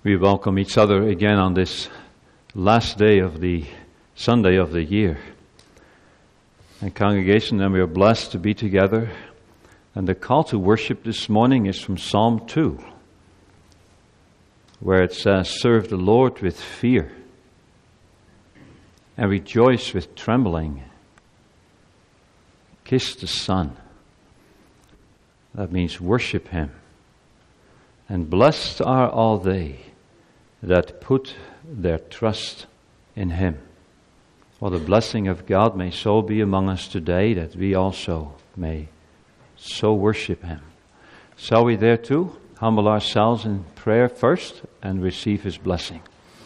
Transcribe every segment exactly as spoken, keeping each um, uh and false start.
We welcome each other again on this last day of the Sunday of the year. And congregation, and we are blessed to be together. And the call to worship this morning is from Psalm two, where it says, "Serve the Lord with fear, and rejoice with trembling. Kiss the Son." That means worship Him. "And blessed are all they that put their trust in Him." Well, the blessing of God may so be among us today that we also may so worship Him. Shall we there too humble ourselves in prayer first and receive His blessing?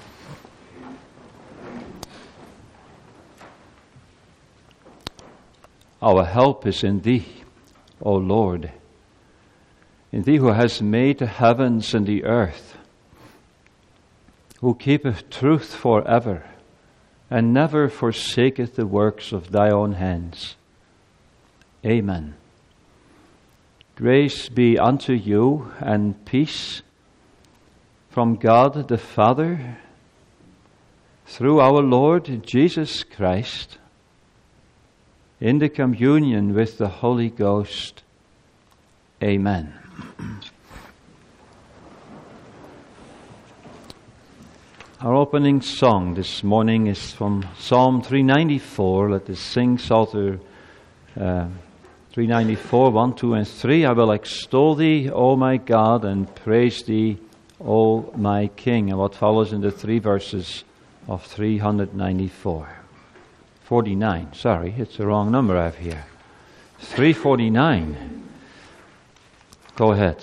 Our help is in Thee, O Lord, in Thee who hast made the heavens and the earth, who keepeth truth forever, and never forsaketh the works of Thy own hands. Amen. Grace be unto you and peace from God the Father, through our Lord Jesus Christ, in the communion with the Holy Ghost. Amen. Our opening song this morning is from Psalm three ninety-four. Let us sing Psalter uh, three ninety-four, one, two, and three. "I will extol Thee, O my God, and praise Thee, O my King." And what follows in the three verses of three ninety-four. forty-nine, sorry, it's the wrong number I have here. three forty-nine. Go ahead.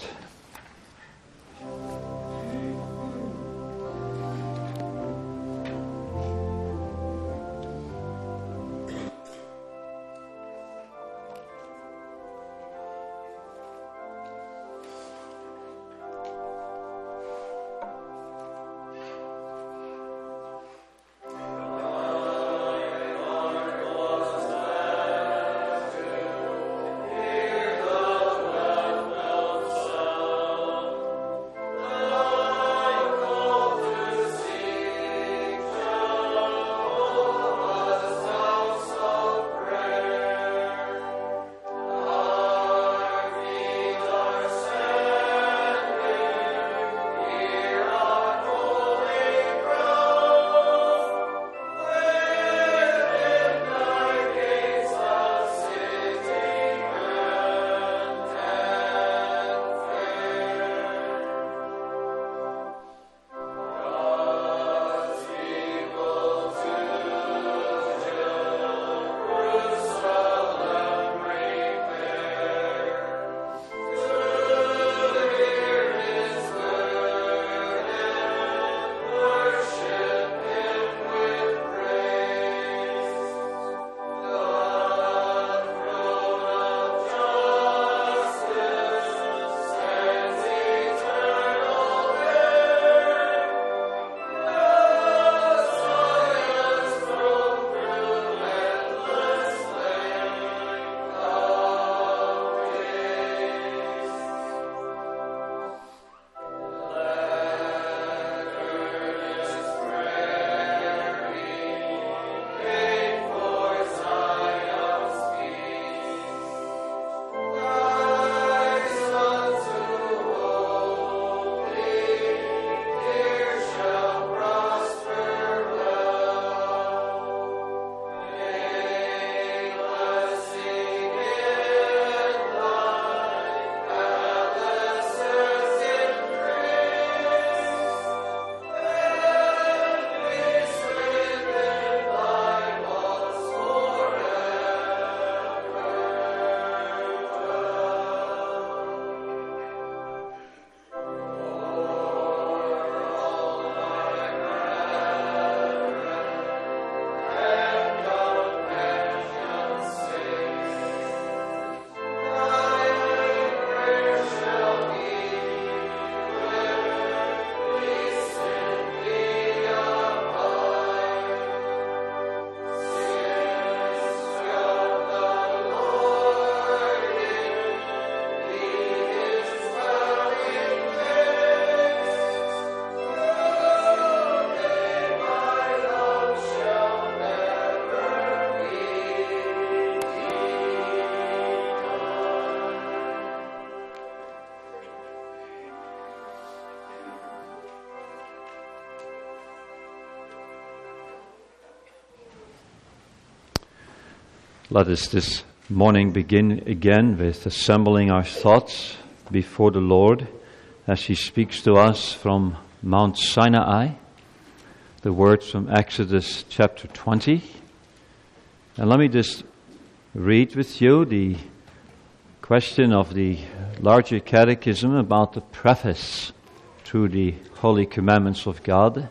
Let us this morning begin again with assembling our thoughts before the Lord as He speaks to us from Mount Sinai, the words from Exodus chapter twenty. And let me just read with you the question of the larger catechism about the preface to the Holy Commandments of God.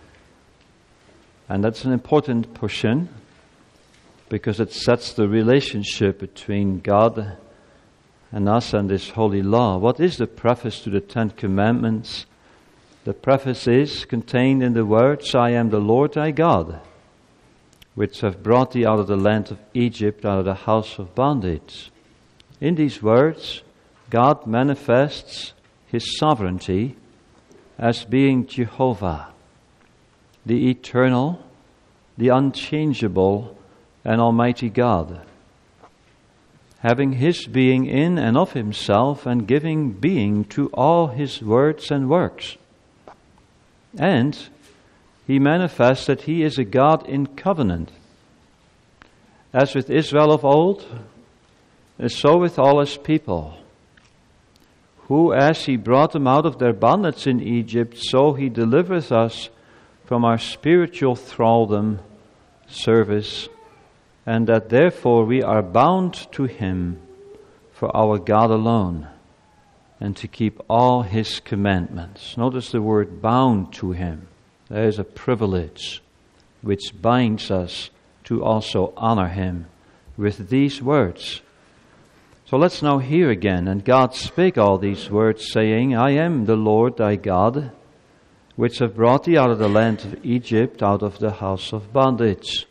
And that's an important portion, because it sets the relationship between God and us and this holy law. What is the preface to the Ten Commandments? The preface is contained in the words, I am the Lord thy God, which have brought thee out of the land of Egypt, out of the house of bondage. In these words, God manifests His sovereignty as being Jehovah, the eternal, the unchangeable, and Almighty God, having His being in and of Himself and giving being to all His words and works. And He manifests that He is a God in covenant. As with Israel of old, so with all His people, who as He brought them out of their bondage in Egypt, so He delivereth us from our spiritual thraldom, service, and that therefore we are bound to Him for our God alone, and to keep all His commandments. Notice the word bound to Him. There is a privilege which binds us to also honor Him with these words. So let's now hear again. And God spake all these words, saying, I am the Lord thy God, which have brought thee out of the land of Egypt, out of the house of bondage.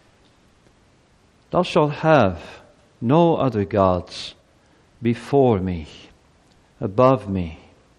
Thou shalt have no other gods before me, above me.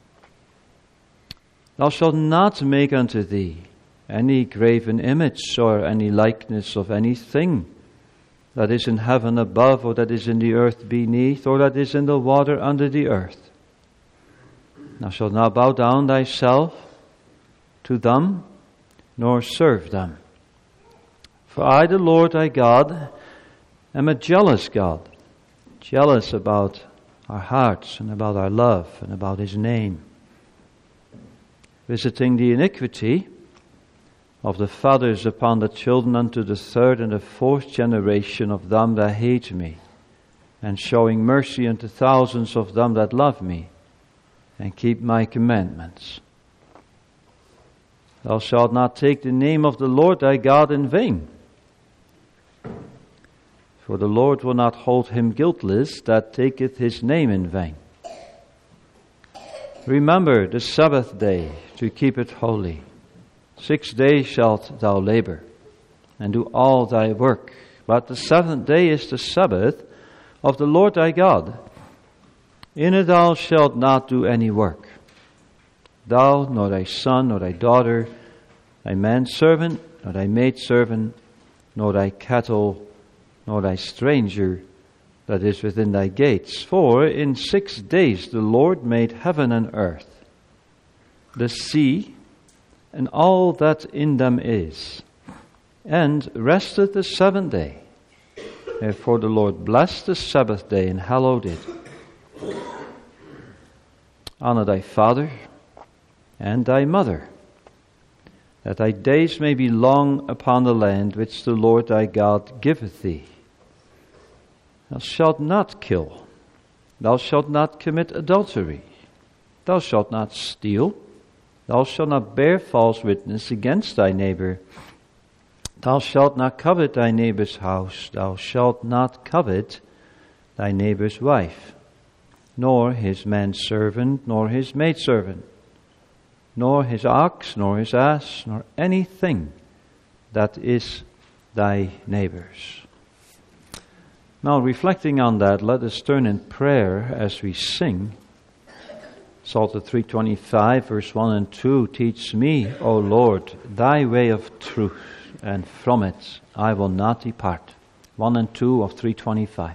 Thou shalt not make unto thee any graven image or any likeness of anything that is in heaven above, or that is in the earth beneath, or that is in the water under the earth. Thou shalt not bow down thyself to them, nor serve them. For I, the Lord thy God, am a jealous God, jealous about our hearts and about our love and about His name, visiting the iniquity of the fathers upon the children unto the third and the fourth generation of them that hate me, and showing mercy unto thousands of them that love me and keep my commandments. Thou shalt not take the name of the Lord thy God in vain, for the Lord will not hold him guiltless that taketh His name in vain. Remember the Sabbath day to keep it holy. Six days shalt thou labor, and do all thy work. But the seventh day is the Sabbath of the Lord thy God. In it thou shalt not do any work, thou, nor thy son, nor thy daughter, thy manservant, nor thy maidservant, nor thy cattle, nor thy stranger that is within thy gates. For in six days the Lord made heaven and earth, the sea, and all that in them is, and rested the seventh day. Therefore the Lord blessed the Sabbath day and hallowed it. Honor thy father and thy mother, that thy days may be long upon the land which the Lord thy God giveth thee. Thou shalt not kill. Thou shalt not commit adultery. Thou shalt not steal. Thou shalt not bear false witness against thy neighbor. Thou shalt not covet thy neighbor's house. Thou shalt not covet thy neighbor's wife, nor his manservant, nor his maidservant, nor his ox, nor his ass, nor anything that is thy neighbor's. Now, reflecting on that, let us turn in prayer as we sing. Psalter three twenty-five, verse one and two, teach me, O Lord, thy way of truth, and from it I will not depart. one and two of three twenty-five.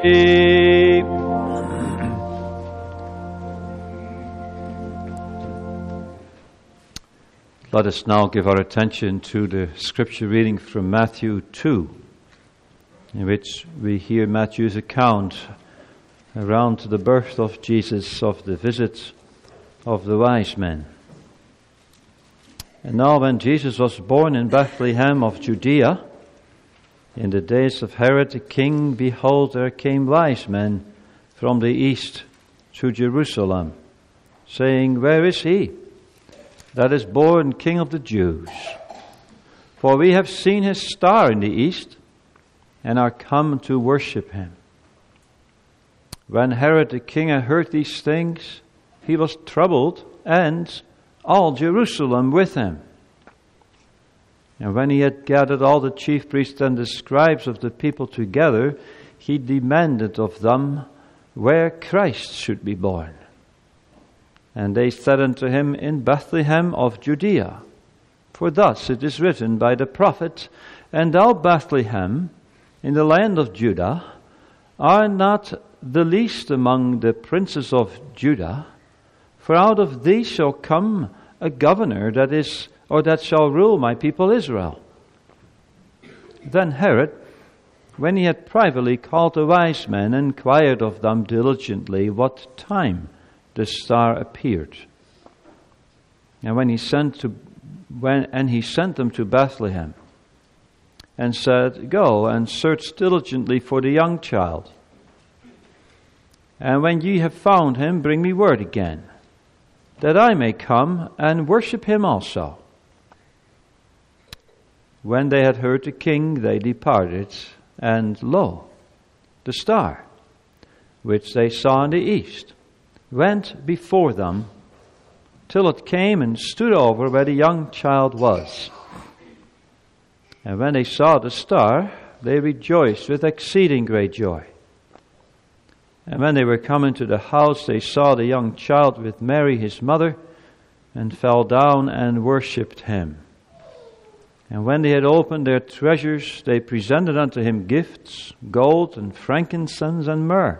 Let us now give our attention to the scripture reading from Matthew two, in which we hear Matthew's account around the birth of Jesus, of the visit of the wise men. And now when Jesus was born in Bethlehem of Judea, in the days of Herod the king, behold, there came wise men from the east to Jerusalem, saying, Where is he that is born King of the Jews? For we have seen his star in the east, and are come to worship him. When Herod the king had heard these things, he was troubled, and all Jerusalem with him. And when he had gathered all the chief priests and the scribes of the people together, he demanded of them where Christ should be born. And they said unto him, In Bethlehem of Judea. For thus it is written by the prophet, And thou, Bethlehem, in the land of Judah, art not the least among the princes of Judah, for out of thee shall come a governor that is, or that shall rule my people Israel. Then Herod, when he had privately called the wise men, inquired of them diligently what time the star appeared. And when he sent to when and he sent them to Bethlehem, and said, Go and search diligently for the young child. And when ye have found him, bring me word again, that I may come and worship him also. When they had heard the king, they departed, and lo, the star, which they saw in the east, went before them, till it came and stood over where the young child was. And when they saw the star, they rejoiced with exceeding great joy. And when they were come into the house, they saw the young child with Mary his mother, and fell down and worshipped him. And when they had opened their treasures, they presented unto him gifts, gold and frankincense and myrrh.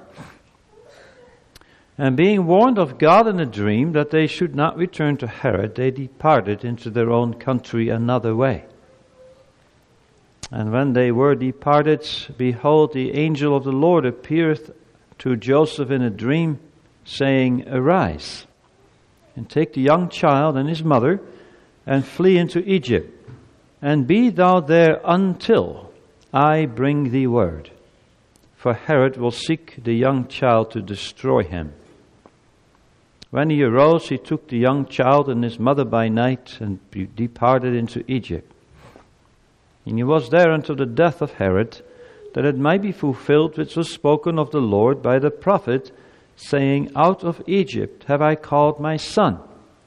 And being warned of God in a dream that they should not return to Herod, they departed into their own country another way. And when they were departed, behold, the angel of the Lord appeareth to Joseph in a dream, saying, Arise, and take the young child and his mother, and flee into Egypt, and be thou there until I bring thee word. For Herod will seek the young child to destroy him. When he arose, he took the young child and his mother by night, and departed into Egypt. And he was there until the death of Herod, that it might be fulfilled which was spoken of the Lord by the prophet, saying, Out of Egypt have I called my son.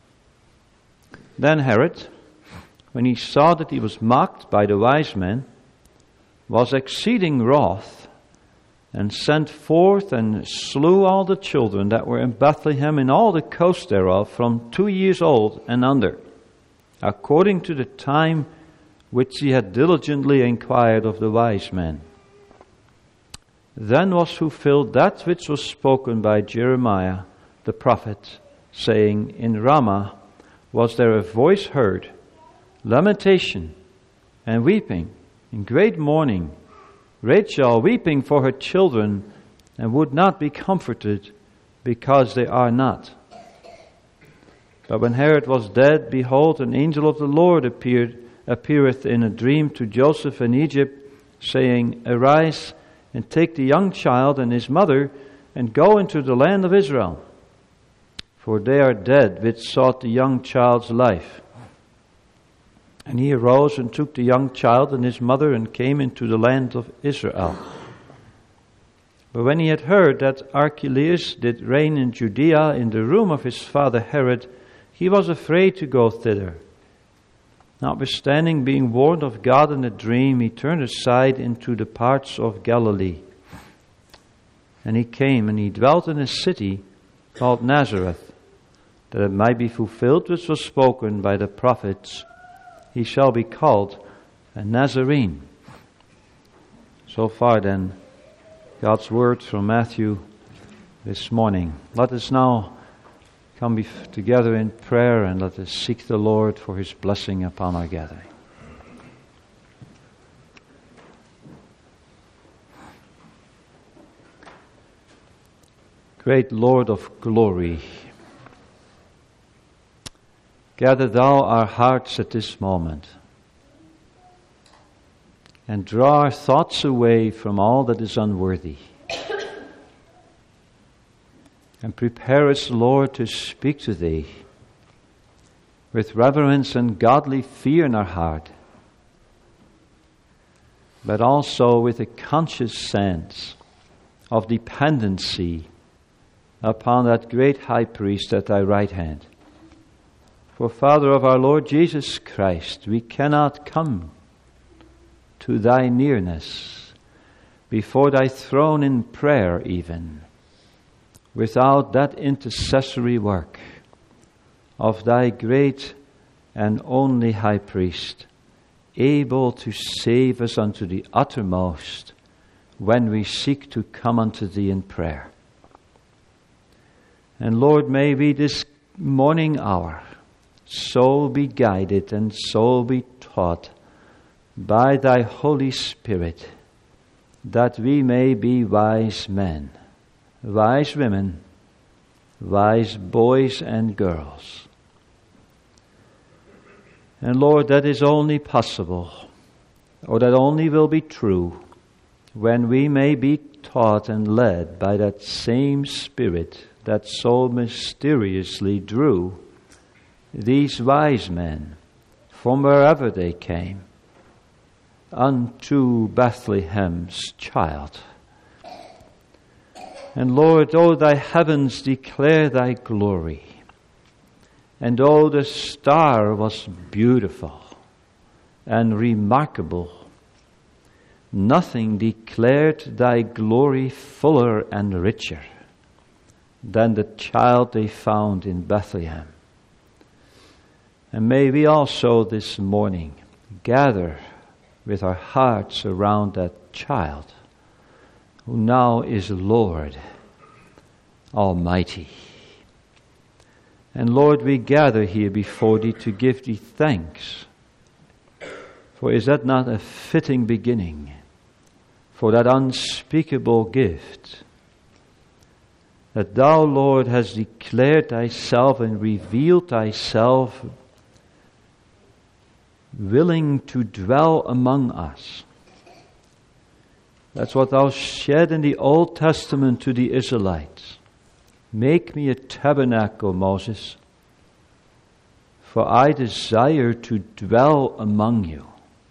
Then Herod, when he saw that he was mocked by the wise men, was exceeding wroth, and sent forth and slew all the children that were in Bethlehem and all the coast thereof, from two years old and under, according to the time which he had diligently inquired of the wise men. Then was fulfilled that which was spoken by Jeremiah the prophet, saying, In Ramah was there a voice heard, lamentation and weeping, and great mourning, Rachel weeping for her children, and would not be comforted, because they are not. But when Herod was dead, behold, an angel of the Lord appeared, appeareth in a dream to Joseph in Egypt, saying, Arise, and take the young child and his mother, and go into the land of Israel. For they are dead which sought the young child's life. And he arose and took the young child and his mother, and came into the land of Israel. But when he had heard that Archelaus did reign in Judea in the room of his father Herod, he was afraid to go thither. Notwithstanding, being warned of God in a dream, he turned aside into the parts of Galilee. And he came, and he dwelt in a city called Nazareth, that it might be fulfilled which was spoken by the prophets, He shall be called a Nazarene. So far then, God's word from Matthew this morning. Let us now come bef- together in prayer and let us seek the Lord for His blessing upon our gathering. Great Lord of glory, gather thou our hearts at this moment and draw our thoughts away from all that is unworthy. And prepare us, Lord, to speak to Thee with reverence and godly fear in our heart, but also with a conscious sense of dependency upon that great high priest at Thy right hand. For, Father of our Lord Jesus Christ, we cannot come to Thy nearness before Thy throne in prayer even, without that intercessory work of Thy great and only high priest, able to save us unto the uttermost when we seek to come unto Thee in prayer. And Lord, may we this morning hour so be guided and so be taught by Thy Holy Spirit that we may be wise men, wise women, wise boys and girls. And Lord, that is only possible, or that only will be true, when we may be taught and led by that same Spirit that so mysteriously drew these wise men from wherever they came unto Bethlehem's child. And Lord, though Thy heavens declare Thy glory, and though the star was beautiful and remarkable, nothing declared Thy glory fuller and richer than the child they found in Bethlehem. And may we also this morning gather with our hearts around that child, who now is Lord Almighty. And Lord, we gather here before Thee to give Thee thanks. For is that not a fitting beginning for that unspeakable gift that Thou, Lord, hast declared Thyself and revealed Thyself willing to dwell among us? That's what Thou said in the Old Testament to the Israelites. Make me a tabernacle, Moses, for I desire to dwell among you.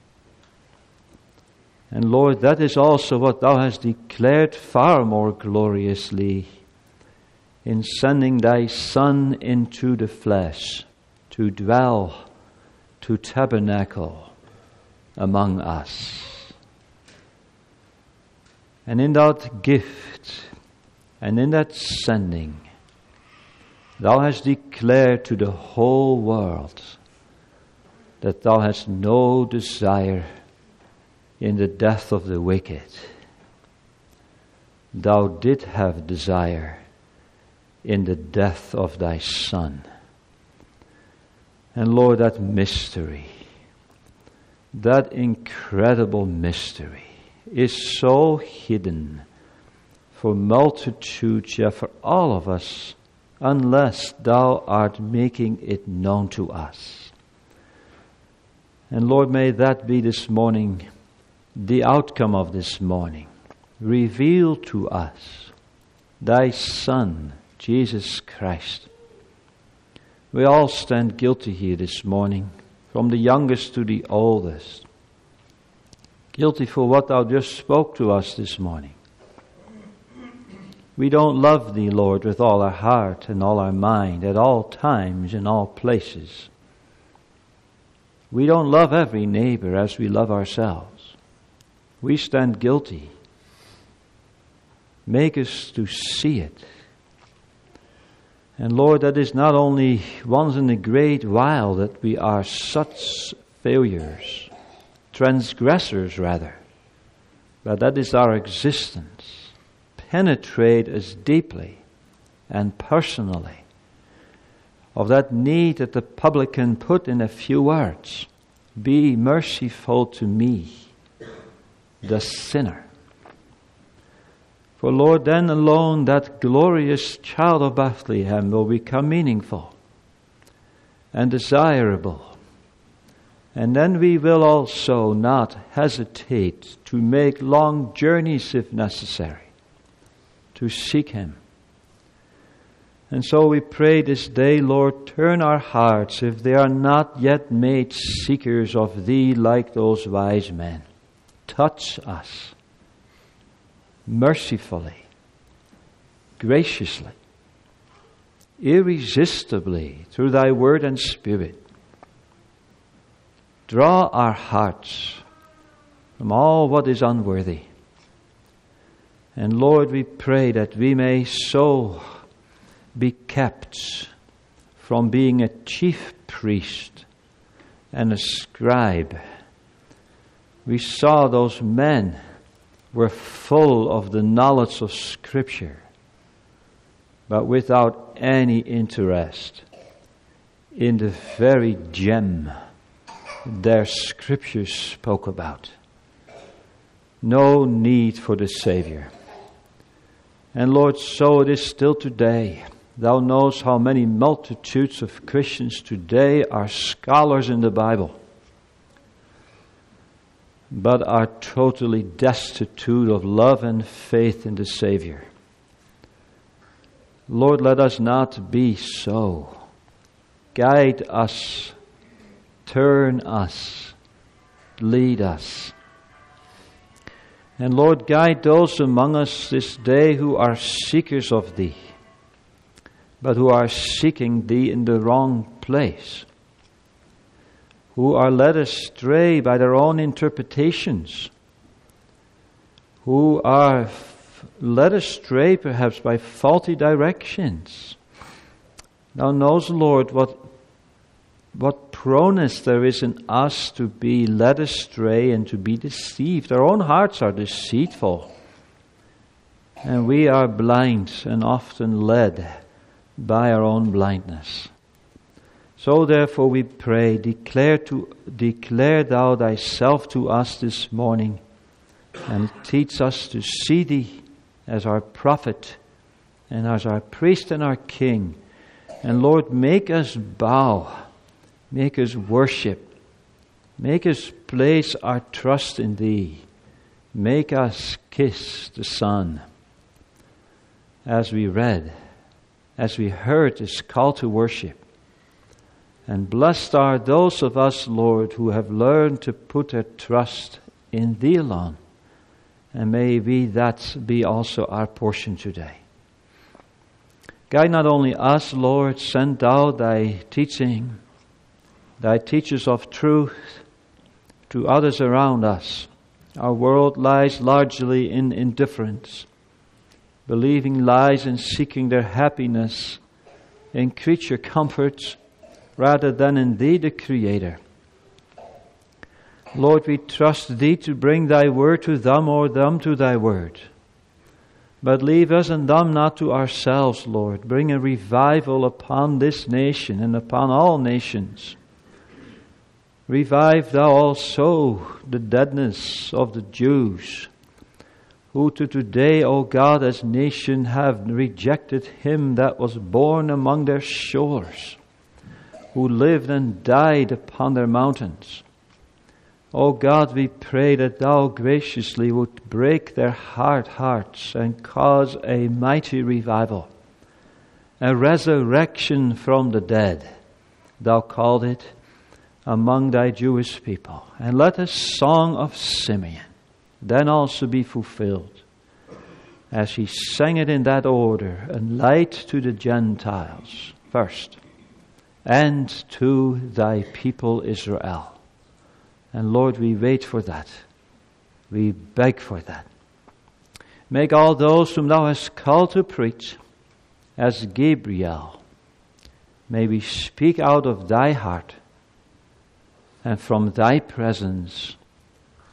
And Lord, that is also what Thou hast declared far more gloriously in sending Thy Son into the flesh to dwell, to tabernacle among us. And in that gift and in that sending, Thou hast declared to the whole world that Thou hast no desire in the death of the wicked. Thou did have desire in the death of Thy Son. And Lord, that mystery, that incredible mystery, is so hidden for multitudes, yeah, for all of us, unless Thou art making it known to us. And Lord, may that be this morning the outcome of this morning. Reveal to us Thy Son, Jesus Christ. We all stand guilty here this morning, from the youngest to the oldest. Guilty for what Thou just spoke to us this morning. We don't love Thee, Lord, with all our heart and all our mind, at all times, in all places. We don't love every neighbor as we love ourselves. We stand guilty. Make us to see it. And Lord, that is not only once in a great while that we are such failures, transgressors rather, but that is our existence. penetrate us deeply and personally, of that need that the publican put in a few words. Be merciful to me, the sinner. For Lord, then alone that glorious child of Bethlehem will become meaningful and desirable. And then we will also not hesitate to make long journeys if necessary, to seek Him. And so we pray this day, Lord, turn our hearts, if they are not yet made seekers of Thee like those wise men. Touch us mercifully, graciously, irresistibly through Thy Word and Spirit. Draw our hearts from all what is unworthy. And Lord, we pray that we may so be kept from being a chief priest and a scribe. We saw those men were full of the knowledge of Scripture, but without any interest in the very gem their Scriptures spoke about. No need for the Savior. And Lord, so it is still today. Thou knowest how many multitudes of Christians today are scholars in the Bible, but are totally destitute of love and faith in the Savior. Lord, let us not be so. Guide us, turn us, lead us. And Lord, guide those among us this day who are seekers of Thee, but who are seeking Thee in the wrong place, who are led astray by their own interpretations, who are f- led astray perhaps by faulty directions. Thou knowest, Lord, what, what proneness there is in us to be led astray and to be deceived. Our own hearts are deceitful, and we are blind and often led by our own blindness. So therefore we pray, declare to declare Thou Thyself to us this morning, and teach us to see Thee as our prophet and as our priest and our king. And Lord, make us bow, make us worship, make us place our trust in Thee, make us kiss the Son. As we read, as we heard this call to worship. And blessed are those of us, Lord, who have learned to put their trust in Thee alone. And may we that be also our portion today. Guide not only us, Lord, send Thou Thy teaching, Thy teachers of truth to others around us. Our world lies largely in indifference, believing lies and seeking their happiness in creature comforts rather than in Thee, the Creator. Lord, we trust Thee to bring Thy word to them or them to Thy word. But leave us and them not to ourselves, Lord. Bring a revival upon this nation and upon all nations. Revive Thou also the deadness of the Jews, who to today, O God, as nation have rejected Him that was born among their shores, who lived and died upon their mountains. O God, we pray that Thou graciously would break their hard hearts and cause a mighty revival, a resurrection from the dead, Thou called it, among Thy Jewish people. And let a song of Simeon then also be fulfilled, as he sang it in that order, a light to the Gentiles first, and to Thy people Israel. And Lord, we wait for that. We beg for that. Make all those whom Thou hast called to preach as Gabriel. May we speak out of Thy heart and from Thy presence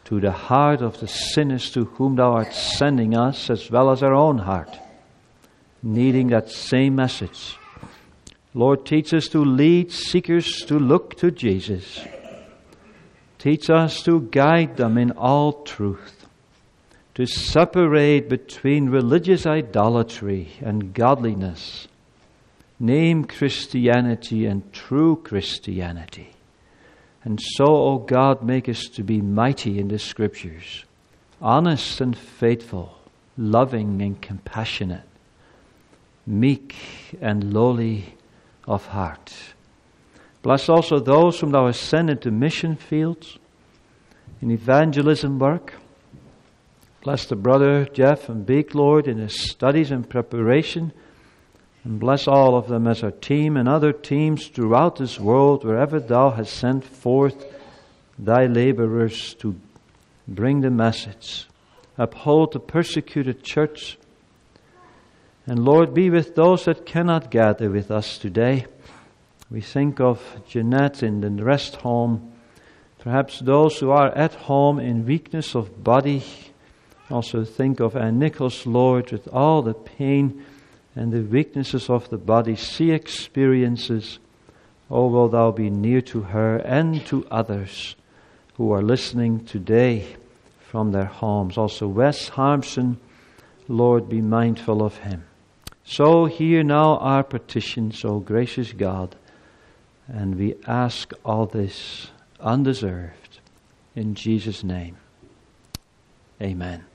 to the heart of the sinners to whom thou art sending us, as well as our own heart, needing that same message. Lord, teach us to lead seekers to look to Jesus. Teach us to guide them in all truth, to separate between religious idolatry and godliness. Name Christianity and true Christianity. And so, O God, make us to be mighty in the Scriptures, honest and faithful, loving and compassionate, meek and lowly of heart. Bless also those whom thou hast sent into mission fields, in evangelism work. Bless the brother Jeff and Beek, Lord, in his studies and preparation. And bless all of them as our team and other teams throughout this world, wherever thou hast sent forth thy laborers to bring the message. Uphold the persecuted church. And Lord, be with those that cannot gather with us today. We think of Jeanette in the rest home. Perhaps those who are at home in weakness of body. Also think of Ann Nichols, Lord, with all the pain and the weaknesses of the body she experiences. Oh, will thou be near to her and to others who are listening today from their homes. Also Wes Harmson, Lord, be mindful of him. So hear now our petitions, O gracious God, and we ask all this undeserved in Jesus' name. Amen.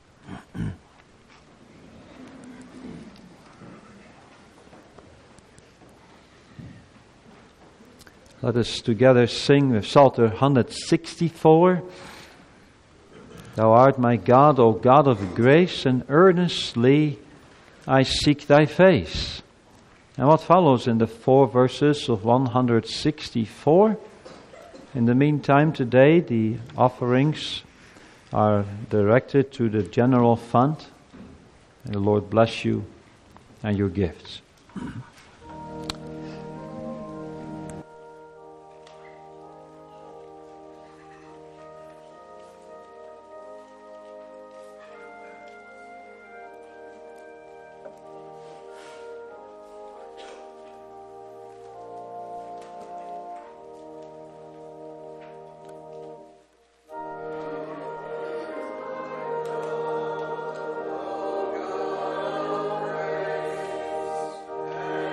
Let us together sing with Psalter one sixty-four. Thou art my God, O God of grace, and earnestly I seek thy face. And what follows in the four verses of one sixty-four? In the meantime, today the offerings are directed to the general fund. And the Lord bless you and your gifts. Oh, God.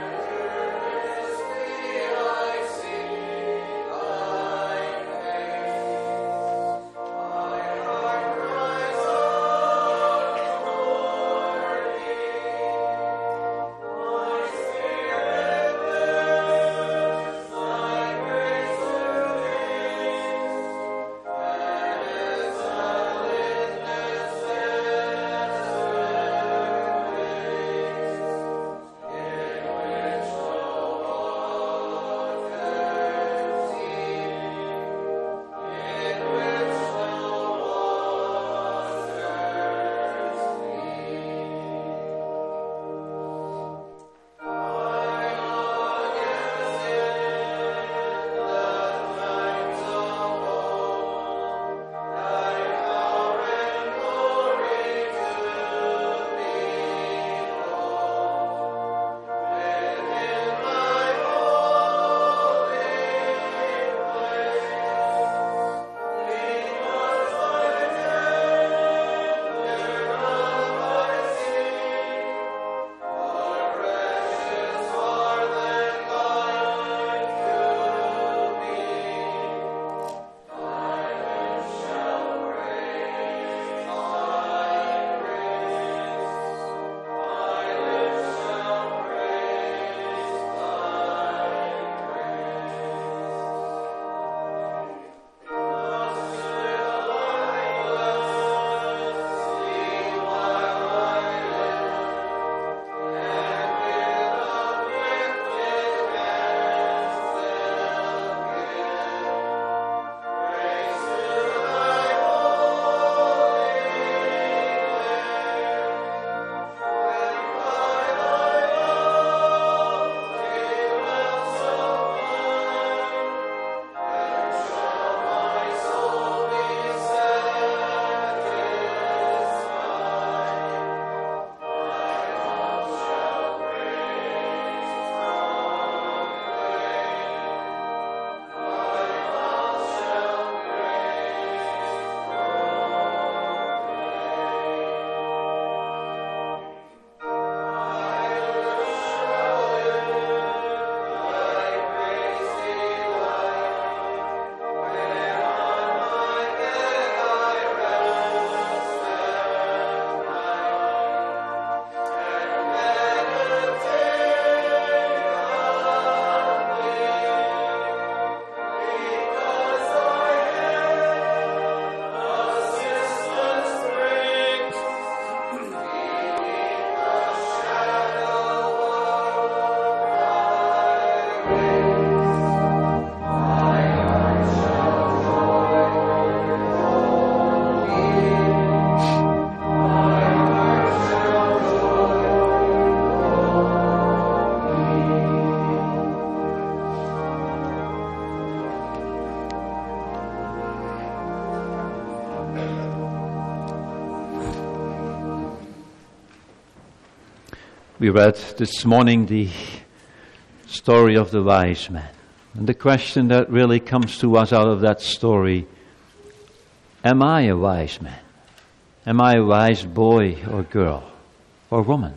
We read this morning the story of the wise man. And the question that really comes to us out of that story, am I a wise man? Am I a wise boy or girl or woman?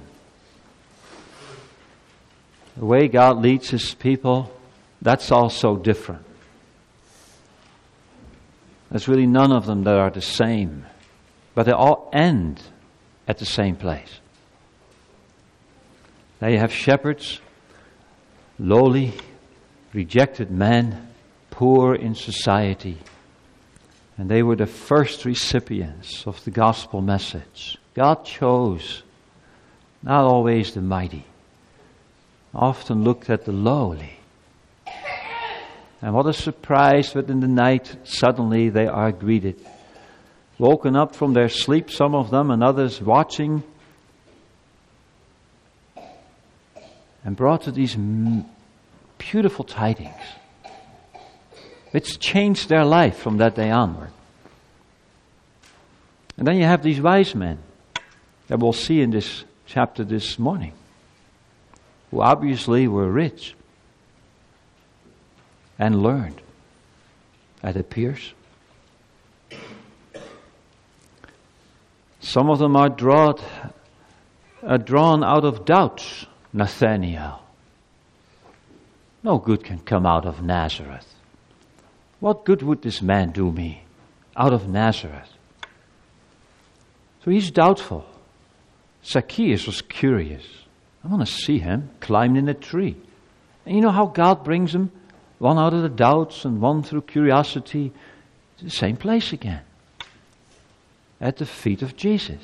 The way God leads His people, that's also different. There's really none of them that are the same, but they all end at the same place. They have shepherds, lowly, rejected men, poor in society, and they were the first recipients of the gospel message. God chose not always the mighty, often looked at the lowly. And what a surprise that in the night suddenly they are greeted. Woken up from their sleep, some of them, and others watching, and brought to these m- beautiful tidings, which changed their life from that day onward. And then you have these wise men that we'll see in this chapter this morning, who obviously were rich and learned, it appears. Some of them are drawn, are drawn out of doubts. Nathanael. No good can come out of Nazareth. What good would this man do me out of Nazareth? So he's doubtful. Zacchaeus was curious. I want to see him climbed in a tree. And you know how God brings him? One out of the doubts and one through curiosity to the same place again. At the feet of Jesus.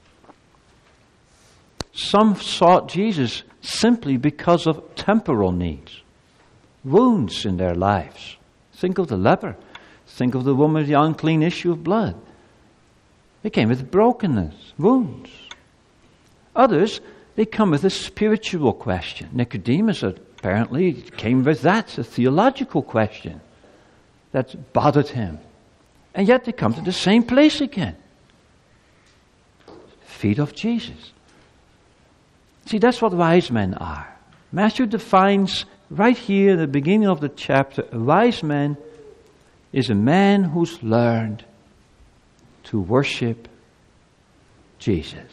Some sought Jesus simply because of temporal needs. Wounds in their lives. Think of the leper. Think of the woman with the unclean issue of blood. They came with brokenness, wounds. Others, they come with a spiritual question. Nicodemus apparently came with that, a theological question that bothered him. And yet they come to the same place again. Feet of Jesus. See, that's what wise men are. Matthew defines right here in the beginning of the chapter, a wise man is a man who's learned to worship Jesus.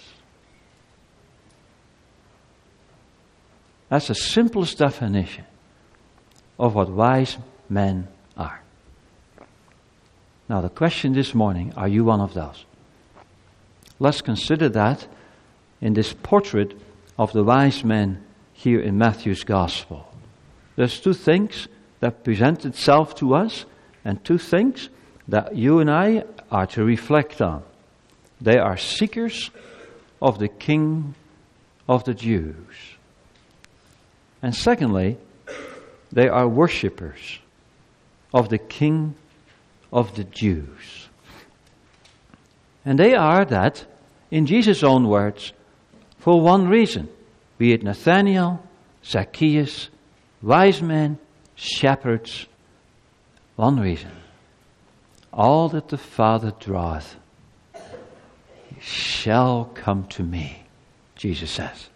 That's the simplest definition of what wise men are. Now the question this morning, are you one of those? Let's consider that in this portrait of the wise men here in Matthew's Gospel. There's two things that present itself to us, and two things that you and I are to reflect on. They are seekers of the King of the Jews. And secondly, they are worshippers of the King of the Jews. And they are that, in Jesus' own words, for one reason, be it Nathanael, Zacchaeus, wise men, shepherds, one reason. All that the Father draweth shall come to me, Jesus says.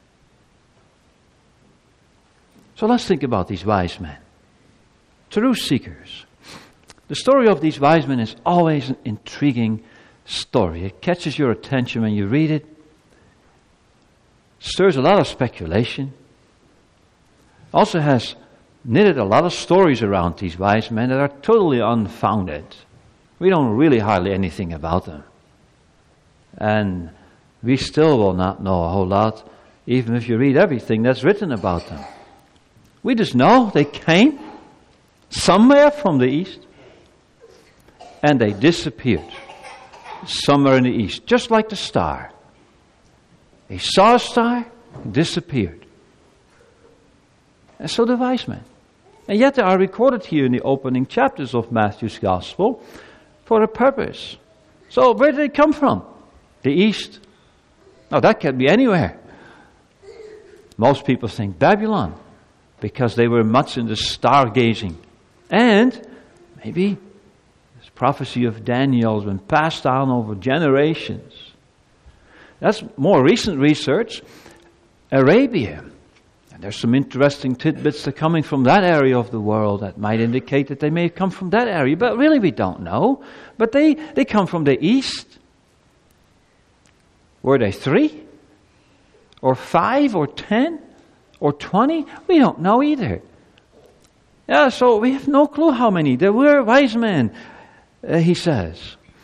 So let's think about these wise men. True seekers. The story of these wise men is always an intriguing story. It catches your attention when you read it. Stirs a lot of speculation. Also has knitted a lot of stories around these wise men that are totally unfounded. We don't really hardly anything about them. And we still will not know a whole lot, even if you read everything that's written about them. We just know they came somewhere from the east and they disappeared somewhere in the east, just like the star. They saw a star, disappeared. And so the wise men. And yet they are recorded here in the opening chapters of Matthew's Gospel for a purpose. So where did they come from? The east. Now that can be anywhere. Most people think Babylon, because they were much into stargazing. And maybe this prophecy of Daniel has been passed down over generations. That's more recent research. Arabia. And there's some interesting tidbits that are coming from that area of the world that might indicate that they may have come from that area, but really we don't know. But they, they come from the east. Were they three? Or five? Or ten? Or twenty? We don't know either. Yeah, so we have no clue how many. There were wise men, uh, he says.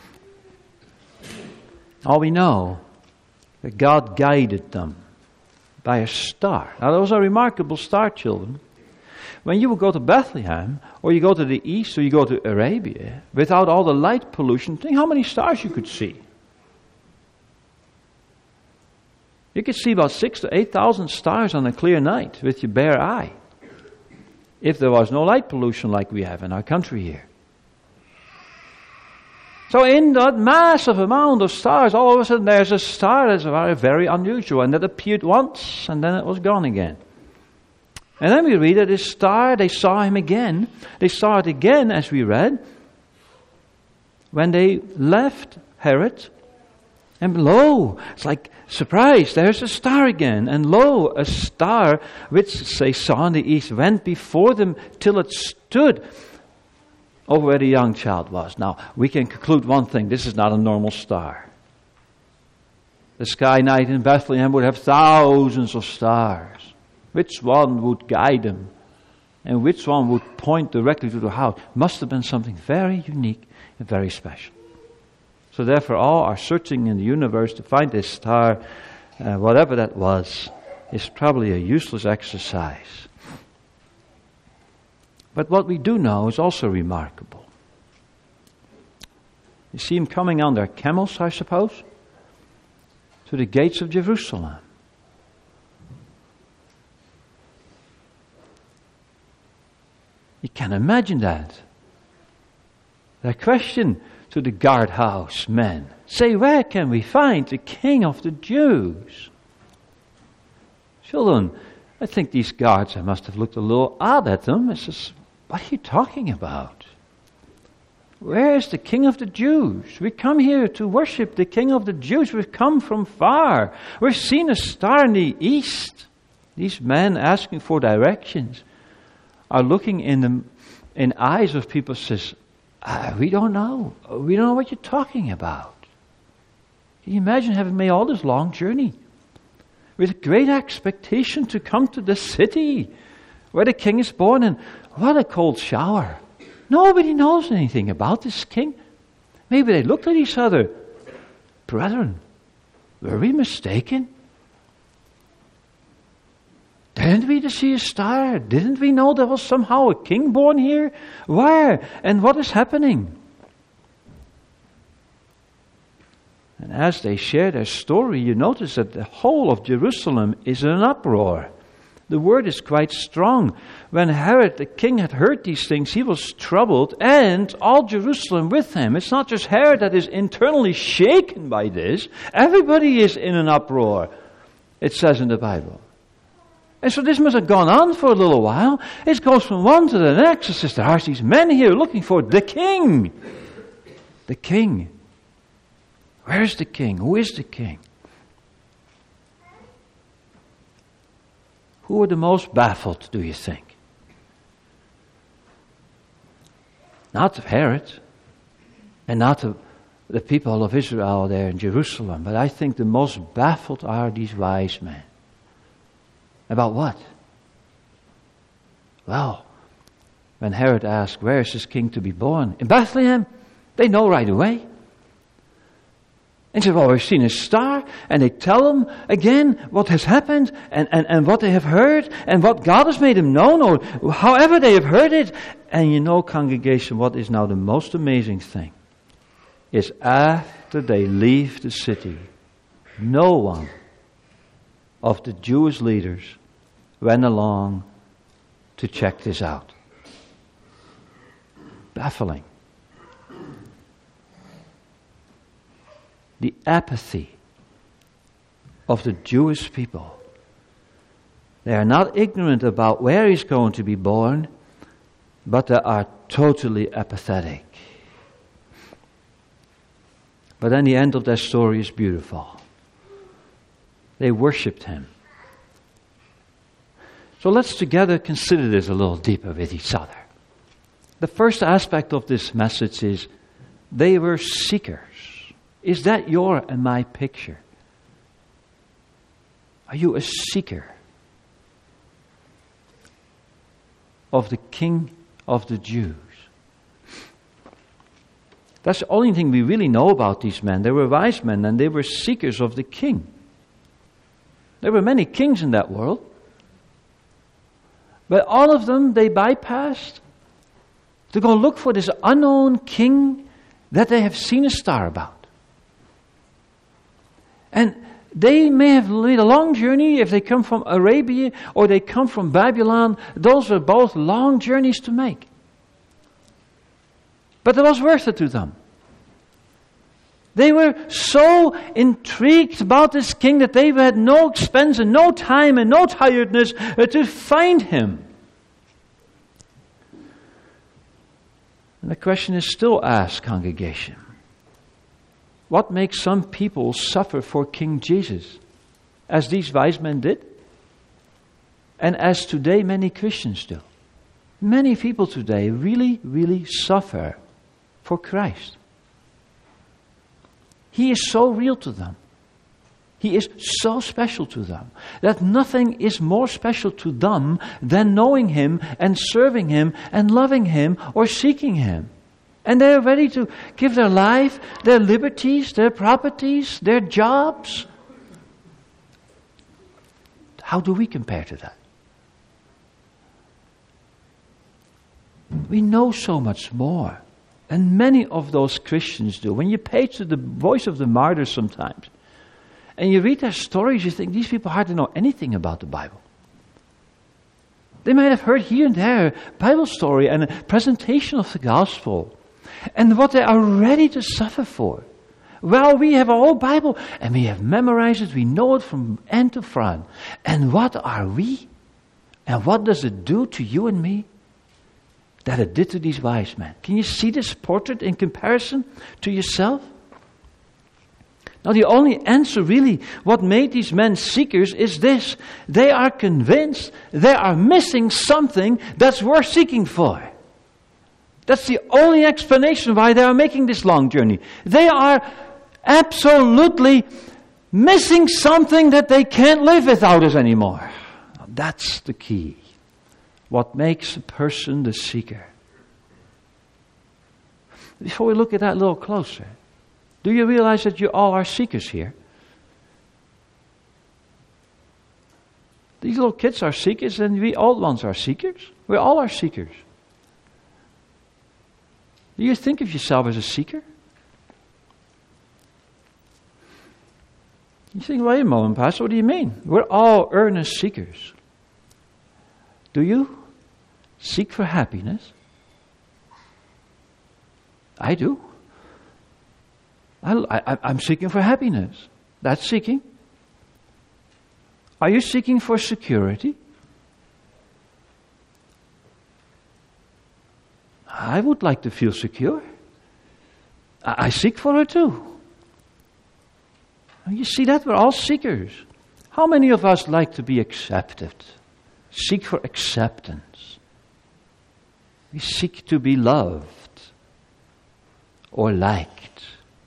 All we know, that God guided them by a star. Now those are remarkable star children. When you would go to Bethlehem, or you go to the east, or you go to Arabia, without all the light pollution, think how many stars you could see. You could see about six to eight thousand stars on a clear night with your bare eye, if there was no light pollution like we have in our country here. So in that massive amount of stars, all of a sudden there's a star that's very, very unusual, and that appeared once, and then it was gone again. And then we read that this star, they saw him again. They saw it again, as we read, when they left Herod. And lo, it's like, surprise, there's a star again. And lo, a star, which they saw in the east, went before them till it stood over where the young child was. Now, we can conclude one thing. This is not a normal star. The sky night in Bethlehem would have thousands of stars. Which one would guide them? And which one would point directly to the house? Must have been something very unique and very special. So therefore, all our searching in the universe to find this star, uh, whatever that was, is probably a useless exercise. But what we do know is also remarkable. You see him coming on their camels, I suppose, to the gates of Jerusalem. You can imagine that. The question to the guardhouse men, say, where can we find the King of the Jews? Children, I think these guards, I must have looked a little odd at them. It says, what are you talking about? Where is the King of the Jews? We come here to worship the King of the Jews. We've come from far. We've seen a star in the east. These men asking for directions are looking in the in eyes of people who says, ah, we don't know. We don't know what you're talking about. Can you imagine having made all this long journey with great expectation to come to the city where the king is born, and what a cold shower. Nobody knows anything about this king. Maybe they looked at each other. Brethren, were we mistaken? Didn't we see a star? Didn't we know there was somehow a king born here? Where? And what is happening? And as they share their story, you notice that the whole of Jerusalem is in an uproar. The word is quite strong. When Herod the king had heard these things, he was troubled, and all Jerusalem with him. It's not just Herod that is internally shaken by this. Everybody is in an uproar, it says in the Bible. And so this must have gone on for a little while. It goes from one to the next. It says there are these men here looking for the king. The king. Where is the king? Who is the king? Who were the most baffled, do you think? Not Herod, and not the, the people of Israel there in Jerusalem, but I think the most baffled are these wise men. About what? Well, when Herod asked, where is this king to be born? In Bethlehem? They know right away. And say, well, we've seen a star, and they tell them again what has happened, and, and, and what they have heard, and what God has made them known, or however they have heard it. And you know, congregation, what is now the most amazing thing is after they leave the city, no one of the Jewish leaders went along to check this out. Baffling. The apathy of the Jewish people. They are not ignorant about where he's going to be born, but they are totally apathetic. But then the end of their story is beautiful. They worshipped him So let's together consider this a little deeper with each other. The first aspect of this message is they were seekers. Is that your and my picture? Are you a seeker of the King of the Jews? That's the only thing we really know about these men. They were wise men and they were seekers of the King. There were many kings in that world. But all of them they bypassed to go look for this unknown king that they have seen a star about. And they may have made a long journey if they come from Arabia or they come from Babylon. Those were both long journeys to make. But it was worth it to them. They were so intrigued about this king that they had no expense and no time and no tiredness to find him. And the question is still asked, congregation. What makes some people suffer for King Jesus, as these wise men did, and as today many Christians do? Many people today really, really suffer for Christ. He is so real to them. He is so special to them that nothing is more special to them than knowing Him and serving Him and loving Him or seeking Him. And they are ready to give their life, their liberties, their properties, their jobs. How do we compare to that? We know so much more. And many of those Christians do. When you pay to the voice of the martyrs sometimes, and you read their stories, you think these people hardly know anything about the Bible. They might have heard here and there a Bible story and a presentation of the gospel, and what they are ready to suffer for. Well, we have our whole Bible, and we have memorized it, we know it from end to front. And what are we? And what does it do to you and me? That it did to these wise men. Can you see this portrait in comparison to yourself? Now the only answer really, what made these men seekers is this. They are convinced they are missing something that's worth seeking for. That's the only explanation why they are making this long journey. They are absolutely missing something that they can't live without us anymore. That's the key. What makes a person the seeker? Before we look at that a little closer, do you realize that you all are seekers here? These little kids are seekers and we old ones are seekers. We all are seekers. Do you think of yourself as a seeker? You think, wait a moment, Pastor, what do you mean? We're all earnest seekers. Do you seek for happiness? I do. I, I, I'm seeking for happiness. That's seeking. Are you seeking for security? I would like to feel secure. I, I seek for it too. You see that? We're all seekers. How many of us like to be accepted? Seek for acceptance. We seek to be loved or liked.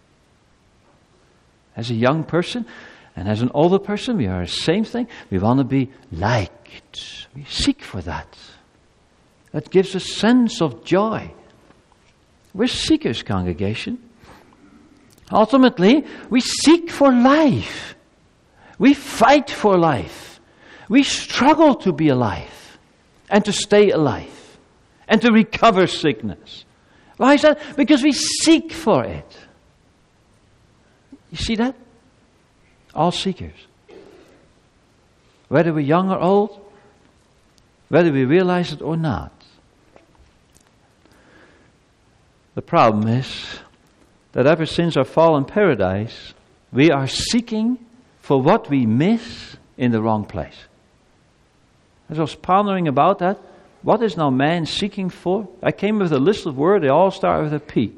As a young person and as an older person, we are the same thing. We want to be liked. We seek for that. That gives a sense of joy. We're seekers, congregation. Ultimately, we seek for life. We fight for life. We struggle to be alive and to stay alive and to recover sickness. Why is that? Because we seek for it. You see that? All seekers. Whether we're young or old, whether we realize it or not. The problem is that ever since our fall in paradise, we are seeking for what we miss in the wrong place. As I was pondering about that, what is now man seeking for? I came with a list of words, they all start with a P.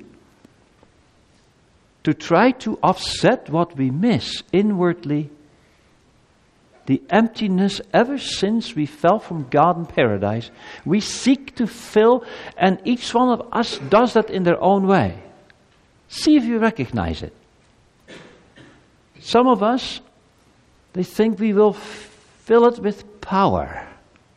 To try to offset what we miss inwardly the emptiness ever since we fell from God in paradise. We seek to fill, and each one of us does that in their own way. See if you recognize it. Some of us, they think we will f- fill it with power.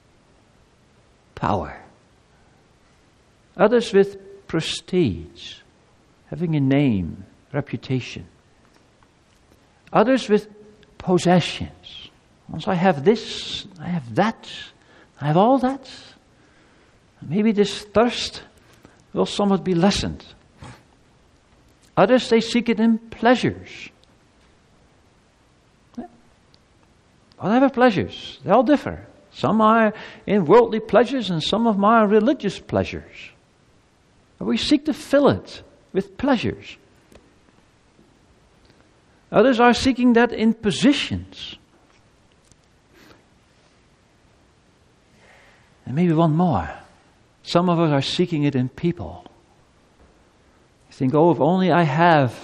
Power. Others with prestige, having a name, reputation. Others with possessions. Once I have this, I have that, I have all that. Maybe this thirst will somewhat be lessened. Others, they seek it in pleasures. Whatever pleasures, they all differ. Some are in worldly pleasures and some of them are religious pleasures. But we seek to fill it with pleasures. Others are seeking that in positions. And maybe one more. Some of us are seeking it in people. You think, oh, if only I have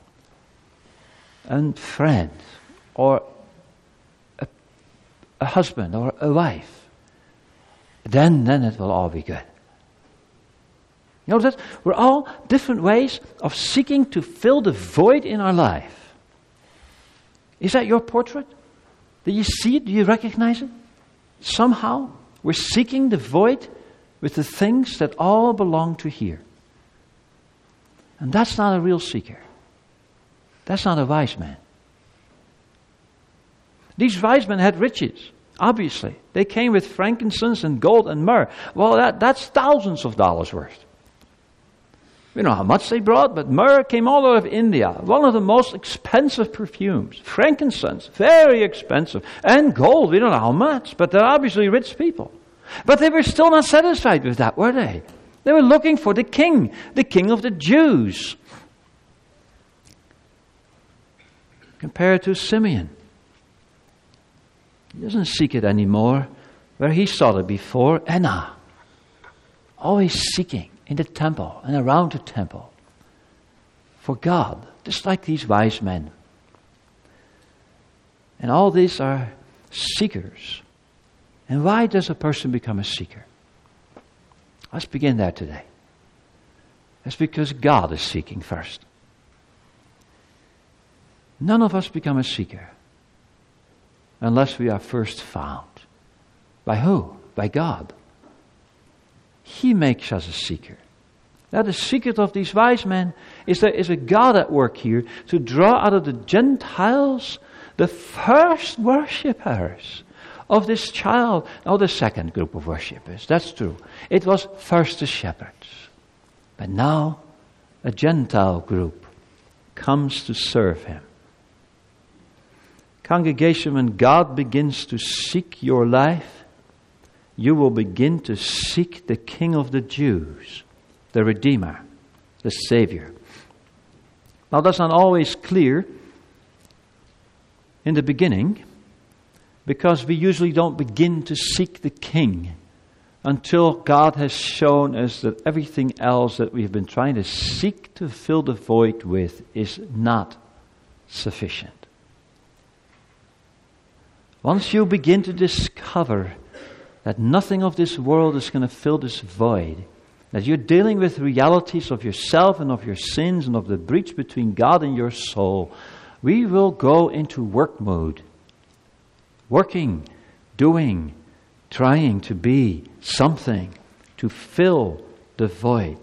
a friend or a, a husband or a wife, then, then it will all be good. You know that we're all different ways of seeking to fill the void in our life. Is that your portrait? Do you see it? Do you recognize it? Somehow we're seeking the void with the things that all belong to here. And that's not a real seeker. That's not a wise man. These wise men had riches, obviously. They came with frankincense and gold and myrrh. Well, that, that's thousands of dollars worth. We don't know how much they brought, but myrrh came all out of India. One of the most expensive perfumes. Frankincense, very expensive. And gold, we don't know how much, but they're obviously rich people. But they were still not satisfied with that, were they? They were looking for the king, the king of the Jews. Compared to Simeon. He doesn't seek it anymore where he sought it before. Anna. Always seeking in the temple and around the temple for God, just like these wise men. And all these are seekers. And why does a person become a seeker? Let's begin there today. It's because God is seeking first. None of us become a seeker unless we are first found. By who? By God. He makes us a seeker. Now the secret of these wise men is there is a God at work here to draw out of the Gentiles the first worshippers of this child. Oh, the second group of worshippers. That's true. It was first the shepherds. But now a Gentile group comes to serve him. Congregation, when God begins to seek your life, you will begin to seek the King of the Jews, the Redeemer, the Savior. Now that's not always clear in the beginning, because we usually don't begin to seek the King until God has shown us that everything else that we've been trying to seek to fill the void with is not sufficient. Once you begin to discover that nothing of this world is going to fill this void, that you're dealing with realities of yourself and of your sins and of the breach between God and your soul, we will go into work mode. Working, doing, trying to be something to fill the void.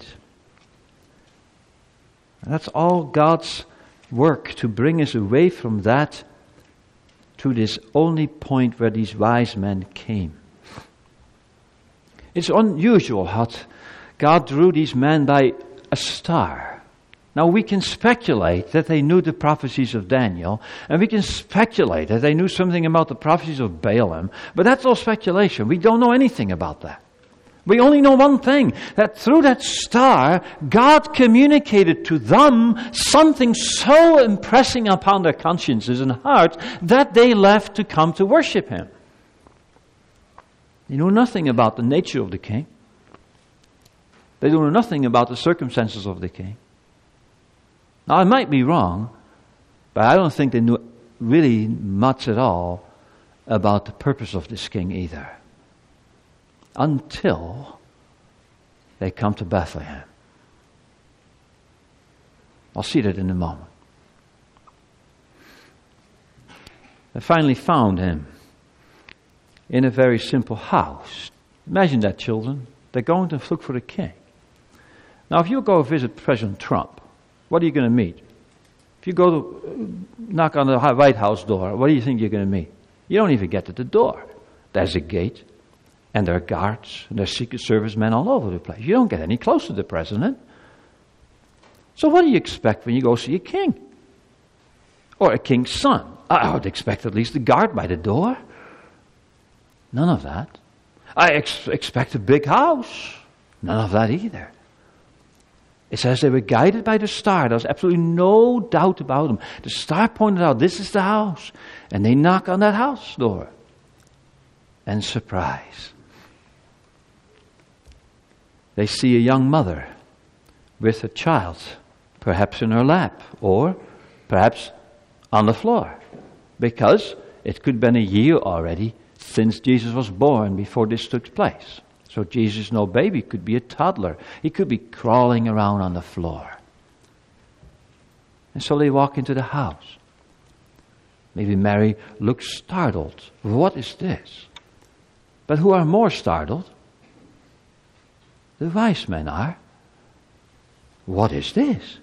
And that's all God's work, to bring us away from that to this only point where these wise men came. It's unusual how God drew these men by a star. Now we can speculate that they knew the prophecies of Daniel, and we can speculate that they knew something about the prophecies of Balaam, but that's all speculation. We don't know anything about that. We only know one thing, that through that star, God communicated to them something so impressing upon their consciences and hearts that they left to come to worship Him. They know nothing about the nature of the king. They don't know nothing about the circumstances of the king. Now, I might be wrong, but I don't think they knew really much at all about the purpose of this king either. Until they come to Bethlehem. I'll see that in a moment. They finally found him in a very simple house. Imagine that, children. They're going to look for the king. Now, if you go visit President Trump, what are you going to meet? If you go to knock on the White House door, what do you think you're going to meet? You don't even get to the door. There's a gate, and there are guards, and there are Secret Service men all over the place. You don't get any closer to the president. So what do you expect when you go see a king? Or a king's son? I would expect at least a guard by the door. None of that. I ex- expect a big house. None of that either. It says they were guided by the star. There's absolutely no doubt about them. The star pointed out, this is the house. And they knock on that house door. And surprise. They see a young mother with a child, perhaps in her lap, or perhaps on the floor. Because it could have been a year already since Jesus was born before this took place. So Jesus, no baby, could be a toddler. He could be crawling around on the floor. And so they walk into the house. Maybe Mary looks startled. What is this? But who are more startled? The wise men are. What is this?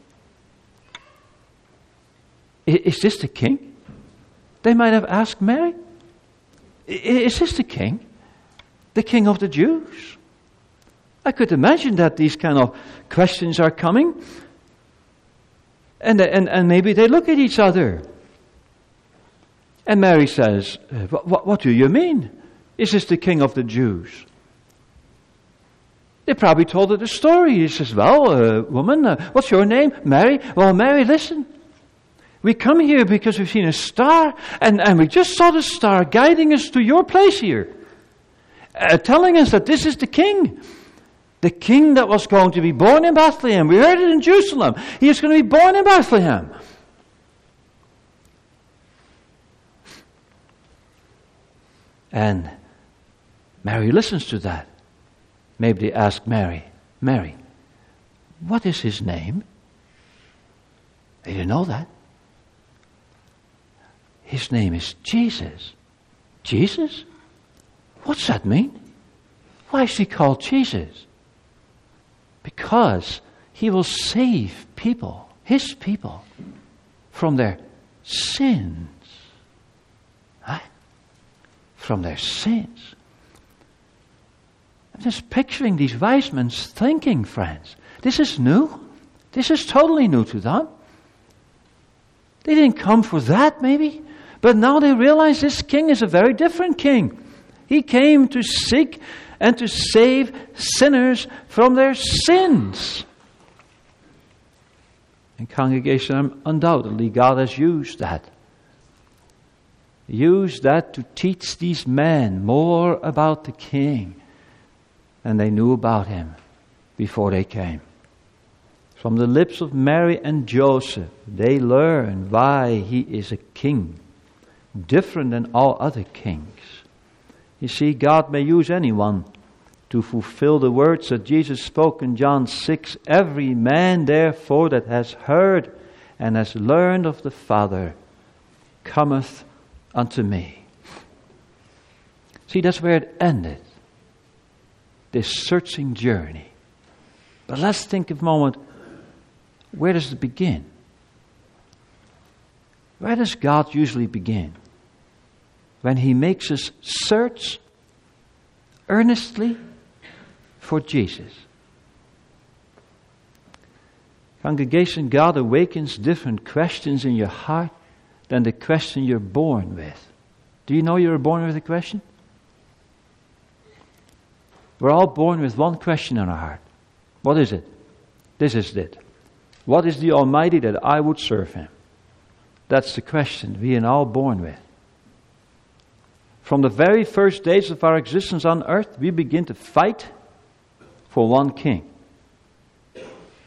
Is this the king? They might have asked Mary. Is this the king? The king of the Jews? I could imagine that these kind of questions are coming. And, and, and maybe they look at each other. And Mary says, what, what, what do you mean? Is this the king of the Jews? They probably told her the story. He says, well, uh, woman, uh, what's your name? Mary? Well, Mary, listen. We come here because we've seen a star, and, and we just saw the star guiding us to your place here. Uh, telling us that this is the king. The king that was going to be born in Bethlehem. We heard it in Jerusalem. He is going to be born in Bethlehem. And Mary listens to that. Maybe they ask Mary, Mary, what is his name? They didn't know that. His name is Jesus. Jesus? What's that mean? Why is he called Jesus? Because he will save people, his people, from their sins. Huh? From their sins. I'm just picturing these wise men thinking, friends. This is new. This is totally new to them. They didn't come for that, maybe. But now they realize this king is a very different king. He came to seek and to save sinners from their sins. And congregation, undoubtedly God has used that. Used that to teach these men more about the king than they knew about him before they came. From the lips of Mary and Joseph, they learn why he is a king, different than all other kings. You see, God may use anyone to fulfill the words that Jesus spoke in John six. Every man, therefore, that has heard and has learned of the Father cometh unto me. See, that's where it ended, this searching journey. But let's think a moment, where does it begin? Where does God usually begin? When he makes us search earnestly for Jesus. Congregation, God awakens different questions in your heart than the question you're born with. Do you know you were born with a question? We're all born with one question in our heart. What is it? This is it. What is the Almighty that I would serve him? That's the question we are all born with. From the very first days of our existence on earth, we begin to fight for one king.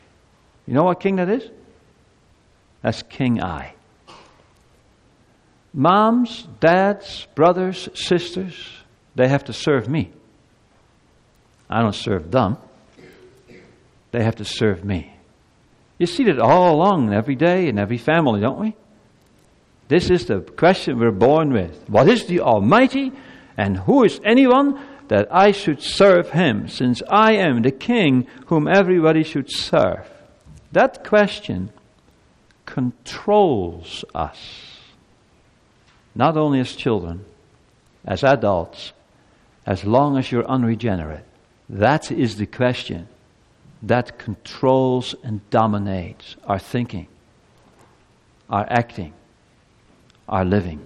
You know what king that is? That's King I. Moms, dads, brothers, sisters, they have to serve me. I don't serve them. They have to serve me. You see that all along, every day, in every family, don't we? This is the question we're born with. What is the Almighty, and who is anyone that I should serve Him, since I am the King whom everybody should serve? That question controls us. Not only as children, as adults, as long as you're unregenerate. That is the question that controls and dominates our thinking, our acting, our living.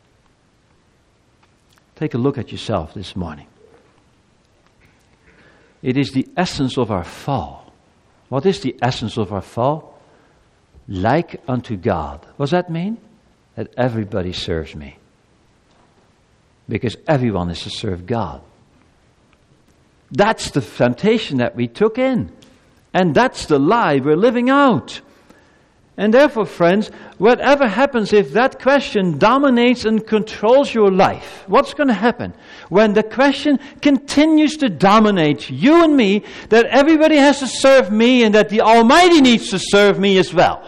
Take a look at yourself this morning. It is the essence of our fall. What is the essence of our fall? Like unto God. What does that mean? That everybody serves me. Because everyone is to serve God. That's the temptation that we took in. And that's the lie we're living out. And therefore, friends, whatever happens if that question dominates and controls your life, what's going to happen? When the question continues to dominate you and me, that everybody has to serve me and that the Almighty needs to serve me as well.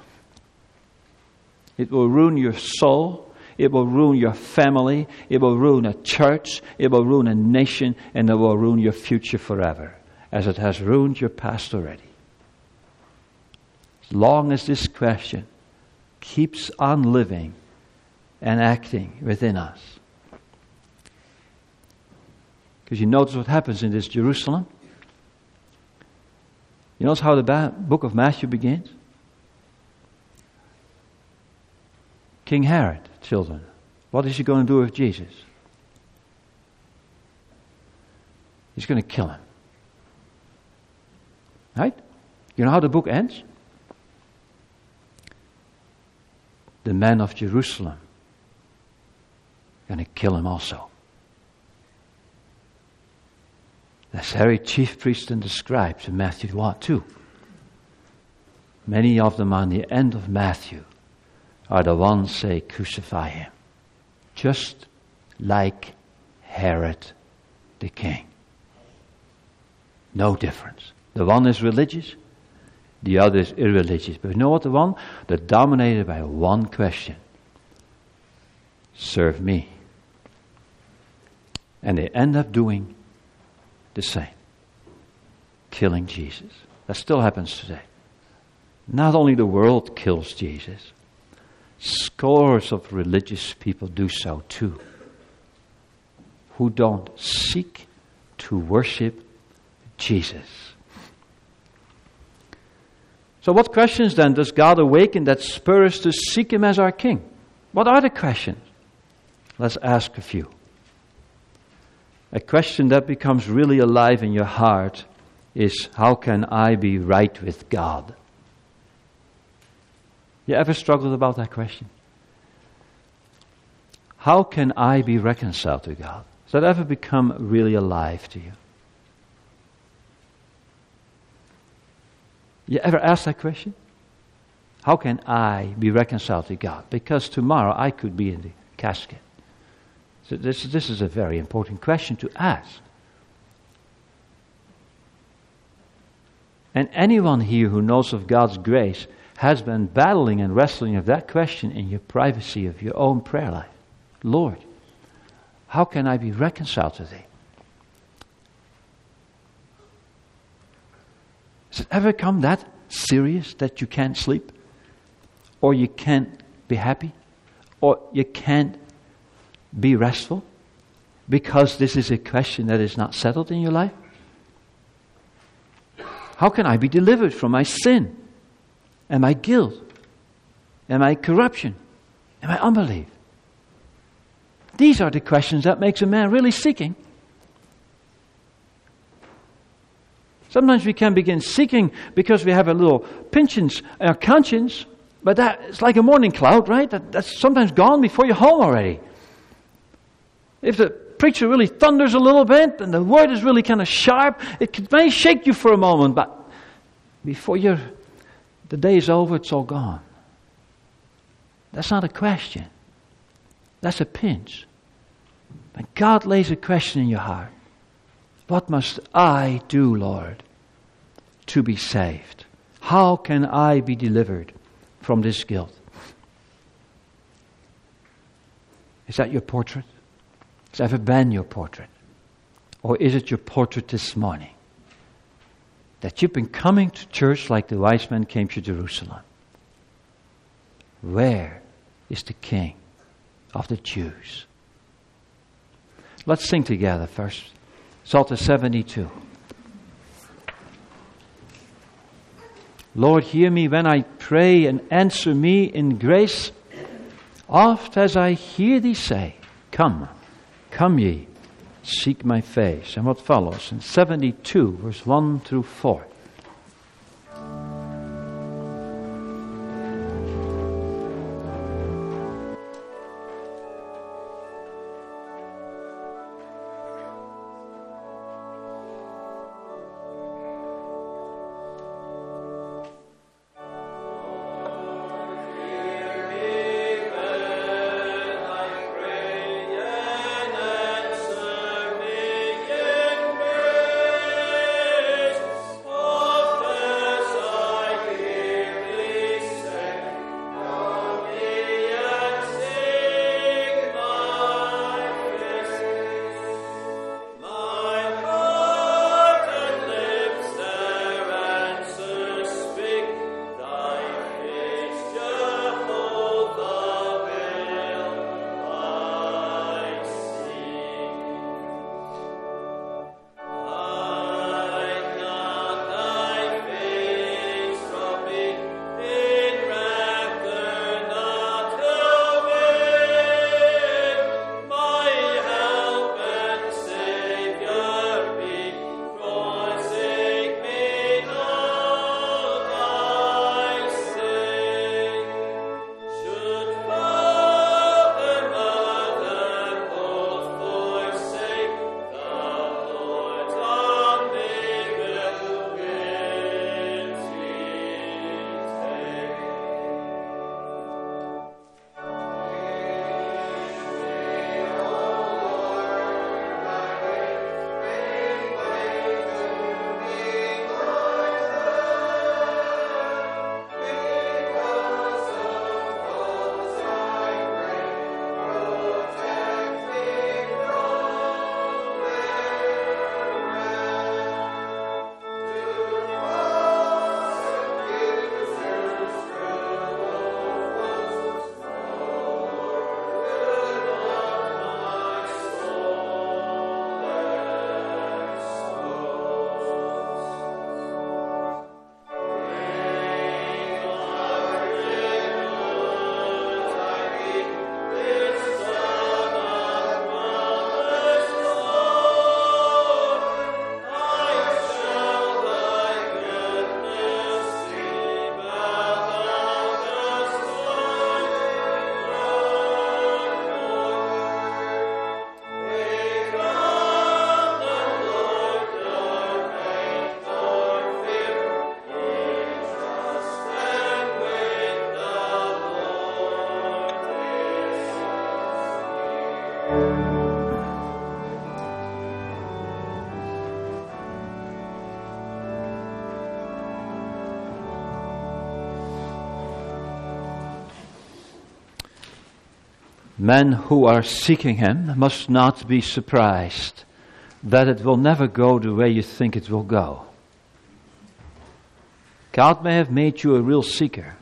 It will ruin your soul. It will ruin your family. It will ruin a church. It will ruin a nation. And it will ruin your future forever, as it has ruined your past already. As long as this question keeps on living and acting within us. Because you notice what happens in this Jerusalem? You notice how the ba- book of Matthew begins? King Herod, children, what is he going to do with Jesus? He's going to kill him. Right? You know how the book ends? The men of Jerusalem are going to kill him also. The very chief priests and the scribes in Matthew two. Many of them on the end of Matthew are the ones say, crucify him. Just like Herod the king. No difference. The one is religious, the other is irreligious. But you know what the one? They're dominated by one question. Serve me. And they end up doing the same. Killing Jesus. That still happens today. Not only the world kills Jesus, scores of religious people do so too, who don't seek to worship Jesus. So what questions then does God awaken that spur us to seek Him as our King? What are the questions? Let's ask a few. A question that becomes really alive in your heart is, how can I be right with God? You ever struggled about that question? How can I be reconciled to God? Does that ever become really alive to you? You ever ask that question? How can I be reconciled to God? Because tomorrow I could be in the casket. So this, this is a very important question to ask. And anyone here who knows of God's grace has been battling and wrestling with that question in your privacy of your own prayer life. Lord, how can I be reconciled to Thee? Has it ever come that serious that you can't sleep? Or you can't be happy? Or you can't be restful? Because this is a question that is not settled in your life? How can I be delivered from my sin? And my guilt? And my corruption? And my unbelief? These are the questions that makes a man really seeking. Sometimes we can begin seeking because we have a little pinch in our conscience, but that it's like a morning cloud, right? That, that's sometimes gone before you're home already. If the preacher really thunders a little bit and the word is really kind of sharp, it may shake you for a moment, but before you're, the day is over, it's all gone. That's not a question. That's a pinch. When God lays a question in your heart, what must I do, Lord, to be saved? How can I be delivered from this guilt? Is that your portrait? Has it ever been your portrait? Or is it your portrait this morning? That you've been coming to church like the wise men came to Jerusalem. Where is the King of the Jews? Let's sing together first. Psalter seventy-two. Lord, hear me when I pray and answer me in grace. Oft as I hear thee say, Come, come ye, seek my face. And what follows in seventy-two, verse one through four. Men who are seeking Him must not be surprised that it will never go the way you think it will go. God may have made you a real seeker.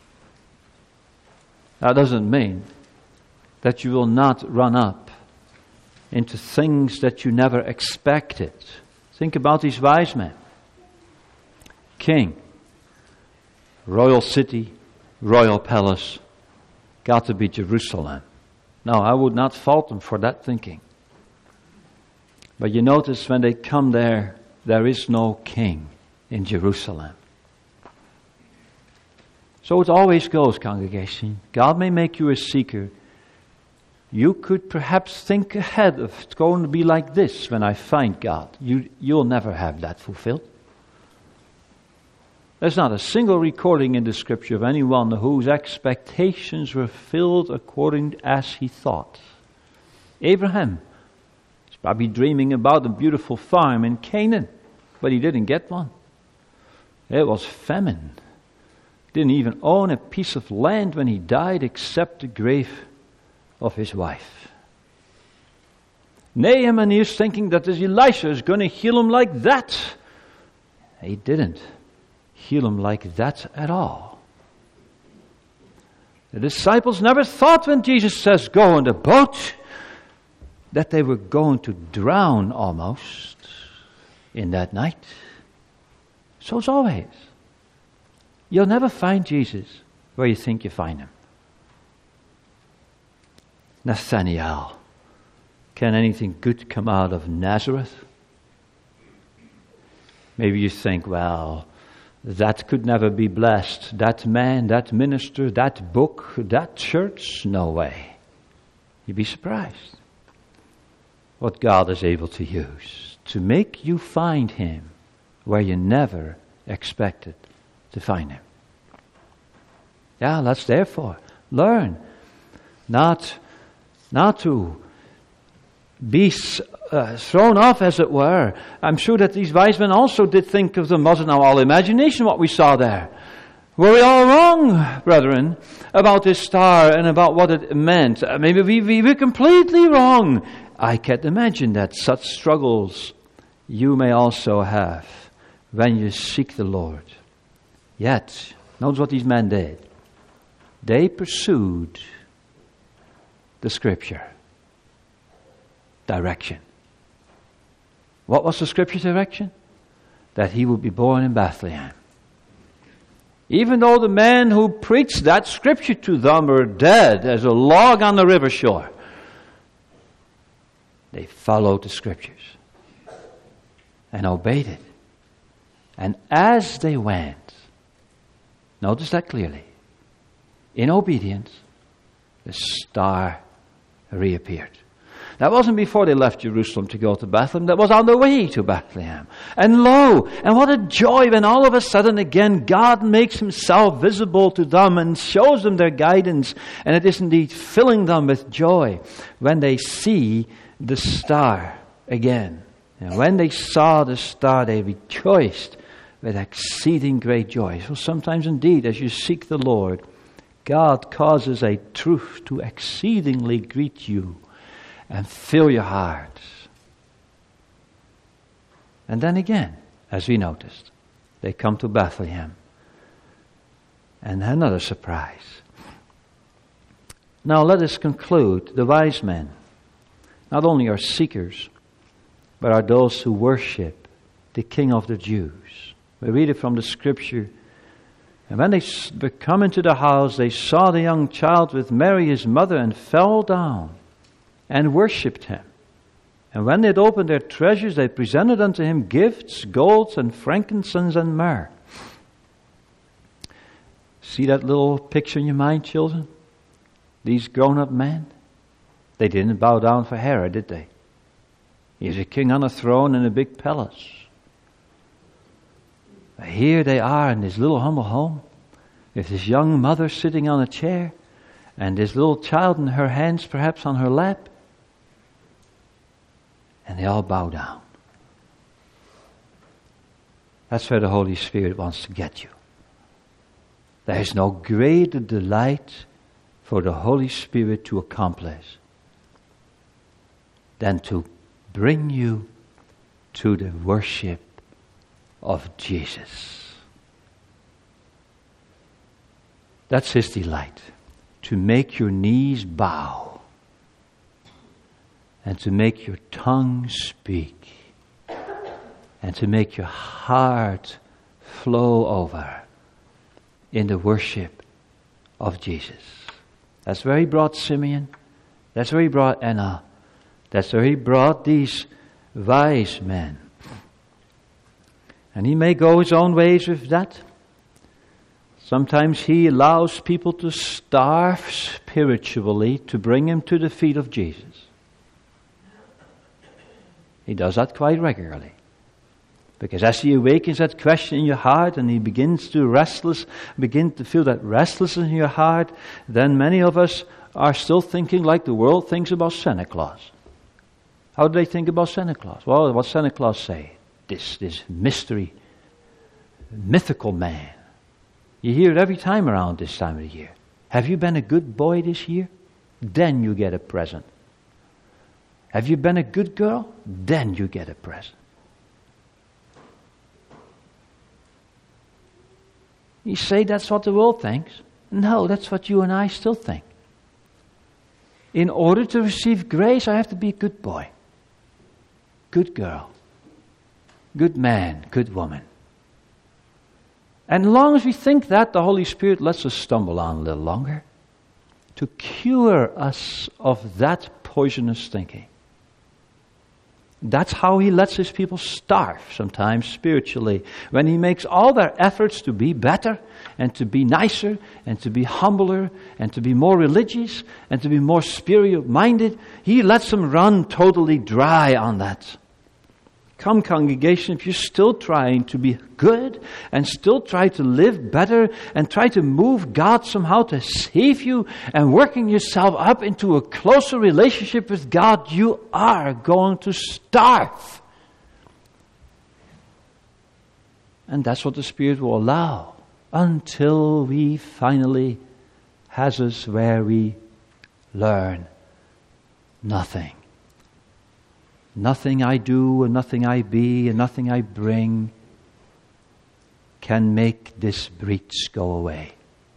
That doesn't mean that you will not run up into things that you never expected. Think about these wise men. King, royal city, royal palace, got to be Jerusalem. No, I would not fault them for that thinking. But you notice when they come there, there is no king in Jerusalem. So it always goes, congregation. God may make you a seeker. You could perhaps think ahead of it's going to be like this when I find God. You, you'll never have that fulfilled. There's not a single recording in the Scripture of anyone whose expectations were filled according as he thought. Abraham was probably dreaming about a beautiful farm in Canaan, but he didn't get one. It was famine. Didn't even own a piece of land when he died except the grave of his wife. Naaman is thinking that this Elisha is going to heal him like that. He didn't heal him like that at all. The disciples never thought when Jesus says go in the boat that they were going to drown almost in that night. So it's always. You'll never find Jesus where you think you find him. Nathanael, can anything good come out of Nazareth? Maybe you think, well, that could never be blessed. That man, that minister, that book, that church, no way. You'd be surprised what God is able to use to make you find him where you never expected to find him. Yeah, let's therefore learn not, not to be uh, thrown off, as it were. I'm sure that these wise men also did think of them. Wasn't our all imagination what we saw there? Were we all wrong, brethren, about this star and about what it meant? Uh, maybe we, we were completely wrong. I can imagine that such struggles you may also have when you seek the Lord. Yet, notice what these men did. They pursued the Scripture direction. What was the Scripture direction? That he would be born in Bethlehem. Even though the men who preached that Scripture to them were dead as a log on the river shore, they followed the Scriptures and obeyed it. And as they went, notice that clearly, in obedience, the star reappeared. That wasn't before they left Jerusalem to go to Bethlehem. That was on the way to Bethlehem. And lo, and what a joy when all of a sudden again God makes himself visible to them and shows them their guidance. And it is indeed filling them with joy when they see the star again. And when they saw the star, they rejoiced with exceeding great joy. So sometimes indeed, as you seek the Lord, God causes a truth to exceedingly greet you and fill your heart. And then again, as we noticed, they come to Bethlehem. And another surprise. Now let us conclude. The wise men not only are seekers, but are those who worship the King of the Jews. We read it from the Scripture. And when they come into the house, they saw the young child with Mary his mother and fell down and worshipped him. And when they had opened their treasures, they presented unto him gifts, golds and frankincense and myrrh. See that little picture in your mind, children? These grown-up men, they didn't bow down for Herod, did they? He's a king on a throne in a big palace. Here they are in this little humble home with this young mother sitting on a chair and this little child in her hands, perhaps on her lap. And they all bow down. That's where the Holy Spirit wants to get you. There is no greater delight for the Holy Spirit to accomplish than to bring you to the worship of Jesus. That's his delight, to make your knees bow and to make your tongue speak and to make your heart flow over in the worship of Jesus. That's where he brought Simeon. That's where he brought Anna. That's where he brought these wise men. And he may go his own ways with that. Sometimes he allows people to starve spiritually to bring him to the feet of Jesus. He does that quite regularly. Because as He awakens that question in your heart and He begins to restless, begin to feel that restlessness in your heart, then many of us are still thinking like the world thinks about Santa Claus. How do they think about Santa Claus? Well, what Santa Claus say? This, this mystery, mythical man. You hear it every time around this time of the year. Have you been a good boy this year? Then you get a present. Have you been a good girl? Then you get a present. You say that's what the world thinks. No, that's what you and I still think. In order to receive grace, I have to be a good boy, good girl, good man, good woman. And as long as we think that, the Holy Spirit lets us stumble on a little longer to cure us of that poisonous thinking. That's how He lets His people starve sometimes spiritually. When He makes all their efforts to be better and to be nicer and to be humbler and to be more religious and to be more spirit-minded, He lets them run totally dry on that. Come, congregation, if you're still trying to be good and still try to live better and try to move God somehow to save you and working yourself up into a closer relationship with God, you are going to starve. And that's what the Spirit will allow until we finally has us where we learn nothing. Nothing I do and nothing I be and nothing I bring can make this breach go away.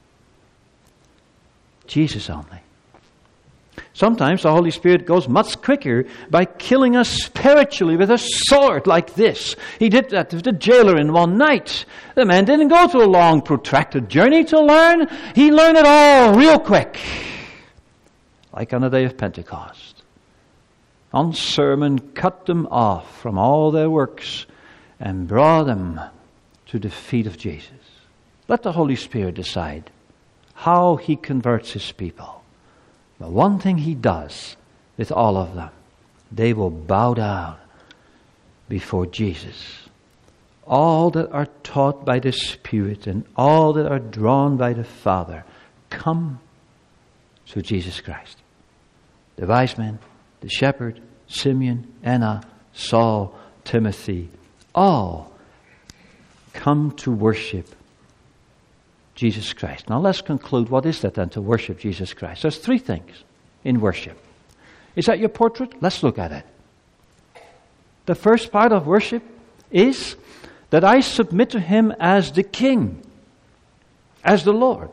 Jesus only. Sometimes the Holy Spirit goes much quicker by killing us spiritually with a sword like this. He did that to the jailer in one night. The man didn't go through a long protracted journey to learn. He learned it all real quick. Like on the day of Pentecost. On sermon, cut them off from all their works and brought them to the feet of Jesus. Let the Holy Spirit decide how He converts His people. But one thing He does with all of them, they will bow down before Jesus. All that are taught by the Spirit and all that are drawn by the Father come to Jesus Christ. The wise men, the shepherd, Simeon, Anna, Saul, Timothy, all come to worship Jesus Christ. Now let's conclude. What is that then, to worship Jesus Christ? There's three things in worship. Is that your portrait? Let's look at it. The first part of worship is that I submit to Him as the King, as the Lord.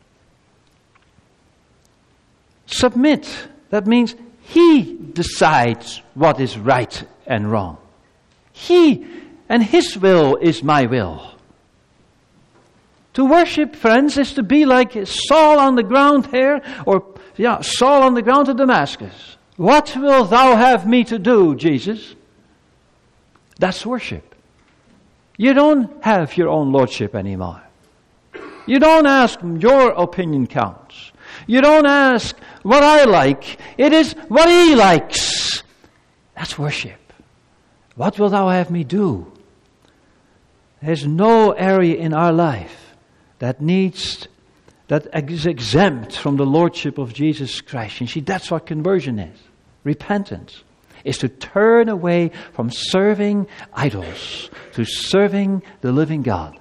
Submit, that means He decides what is right and wrong. He and His will is my will. To worship, friends, is to be like Saul on the ground here, or yeah, Saul on the ground of Damascus. What will thou have me to do, Jesus? That's worship. You don't have your own lordship anymore. You don't ask your opinion counts. You don't ask what I like. It is what He likes. That's worship. What will thou have me do? There's no area in our life that needs, that is exempt from the lordship of Jesus Christ. And see, that's what conversion is. Repentance is to turn away from serving idols to serving the living God.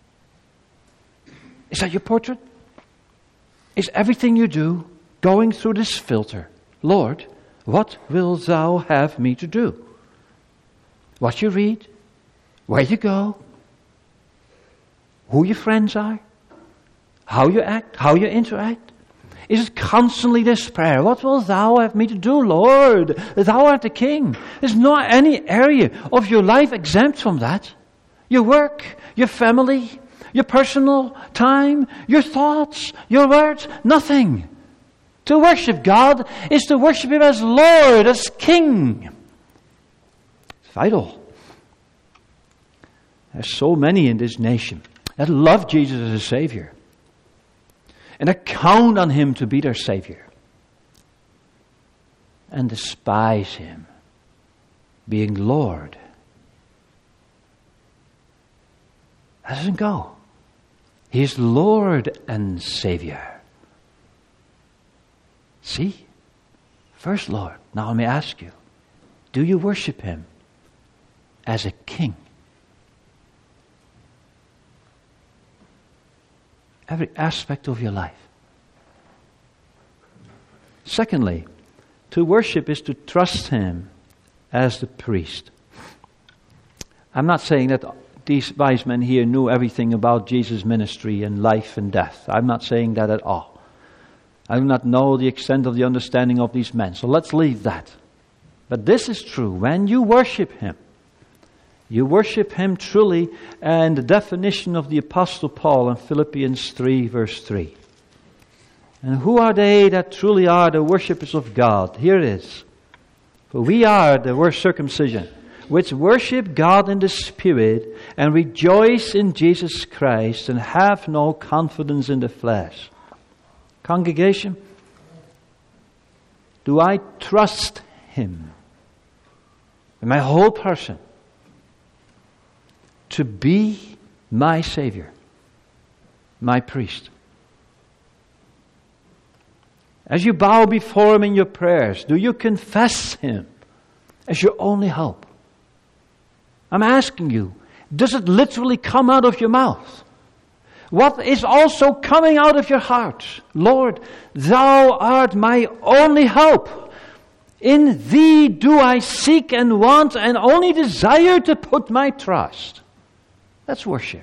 Is that your portrait? Is everything you do going through this filter? Lord, what will thou have me to do? What you read, where you go, who your friends are, how you act, how you interact. Is it constantly this prayer? What will thou have me to do, Lord? Thou art the King. There's not any area of your life exempt from that. Your work, your family, your personal time, your thoughts, your words, nothing. To worship God is to worship Him as Lord, as King. It's vital. There's so many in this nation that love Jesus as a Savior and that count on Him to be their Savior and despise Him being Lord That doesn't go. He is Lord and Savior. See? First Lord. Now let me ask you, do you worship Him as a king? Every aspect of your life. Secondly, to worship is to trust Him as the priest. I'm not saying that these wise men here knew everything about Jesus' ministry and life and death. I'm not saying that at all. I do not know the extent of the understanding of these men. So let's leave that. But this is true. When you worship Him, you worship Him truly, and the definition of the Apostle Paul in Philippians three verse three. And who are they that truly are the worshippers of God? Here it is. For we are the word circumcision, which worship God in the Spirit, and rejoice in Jesus Christ, and have no confidence in the flesh. Congregation, do I trust Him in my whole person to be my Savior, my priest? As you bow before Him in your prayers, do you confess Him as your only hope? I'm asking you, does it literally come out of your mouth? What is also coming out of your heart? Lord, Thou art my only hope. In Thee do I seek and want and only desire to put my trust. That's worship.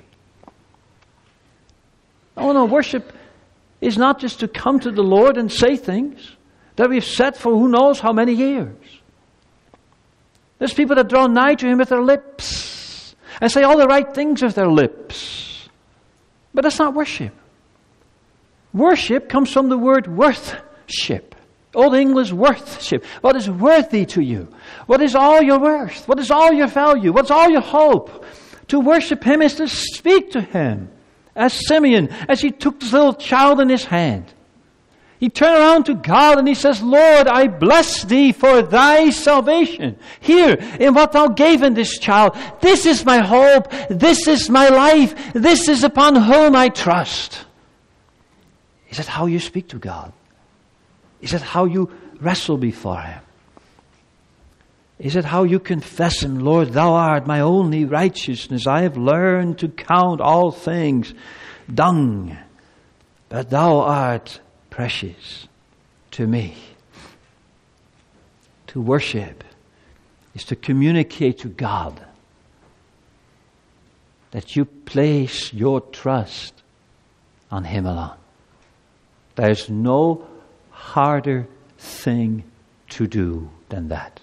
Oh no, worship is not just to come to the Lord and say things that we've said for who knows how many years. There's people that draw nigh to Him with their lips and say all the right things with their lips. But that's not worship. Worship comes from the word worthship. Old English worthship. What is worthy to you? What is all your worth? What is all your value? What's all your hope? To worship Him is to speak to Him. As Simeon, as he took this little child in his hand, he turned around to God and he says, Lord, I bless Thee for Thy salvation. Here, in what Thou gave in this child, this is my hope, this is my life, this is upon whom I trust. Is that how you speak to God? Is that how you wrestle before Him? Is it how you confess Him? Lord, Thou art my only righteousness. I have learned to count all things dung, but Thou art precious to me. To worship is to communicate to God that you place your trust on Him alone. There is no harder thing to do than that.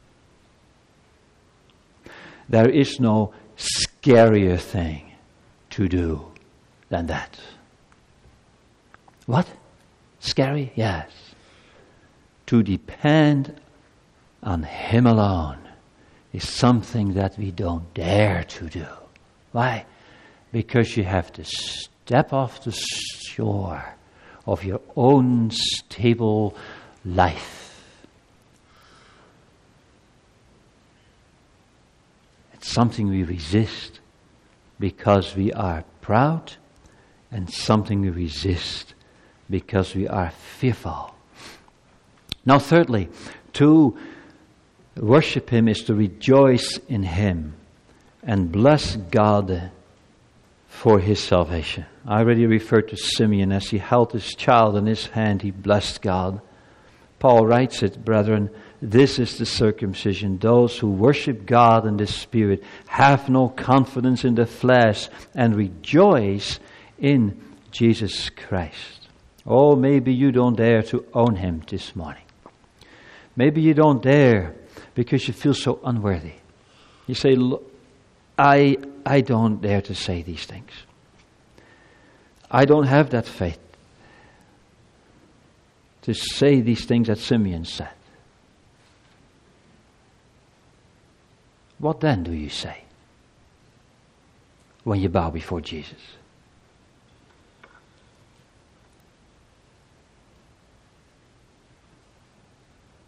There is no scarier thing to do than that. What? Scary? Yes. To depend on Him alone is something that we don't dare to do. Why? Because you have to step off the shore of your own stable life. Something we resist because we are proud, and something we resist because we are fearful. Now thirdly, to worship Him is to rejoice in Him and bless God for His salvation. I already referred to Simeon. As he held his child in his hand, he blessed God. Paul writes it, brethren, this is the circumcision. Those who worship God in the Spirit have no confidence in the flesh and rejoice in Jesus Christ. Oh, maybe you don't dare to own Him this morning. Maybe you don't dare because you feel so unworthy. You say, I, I don't dare to say these things. I don't have that faith to say these things that Simeon said. What then do you say when you bow before Jesus?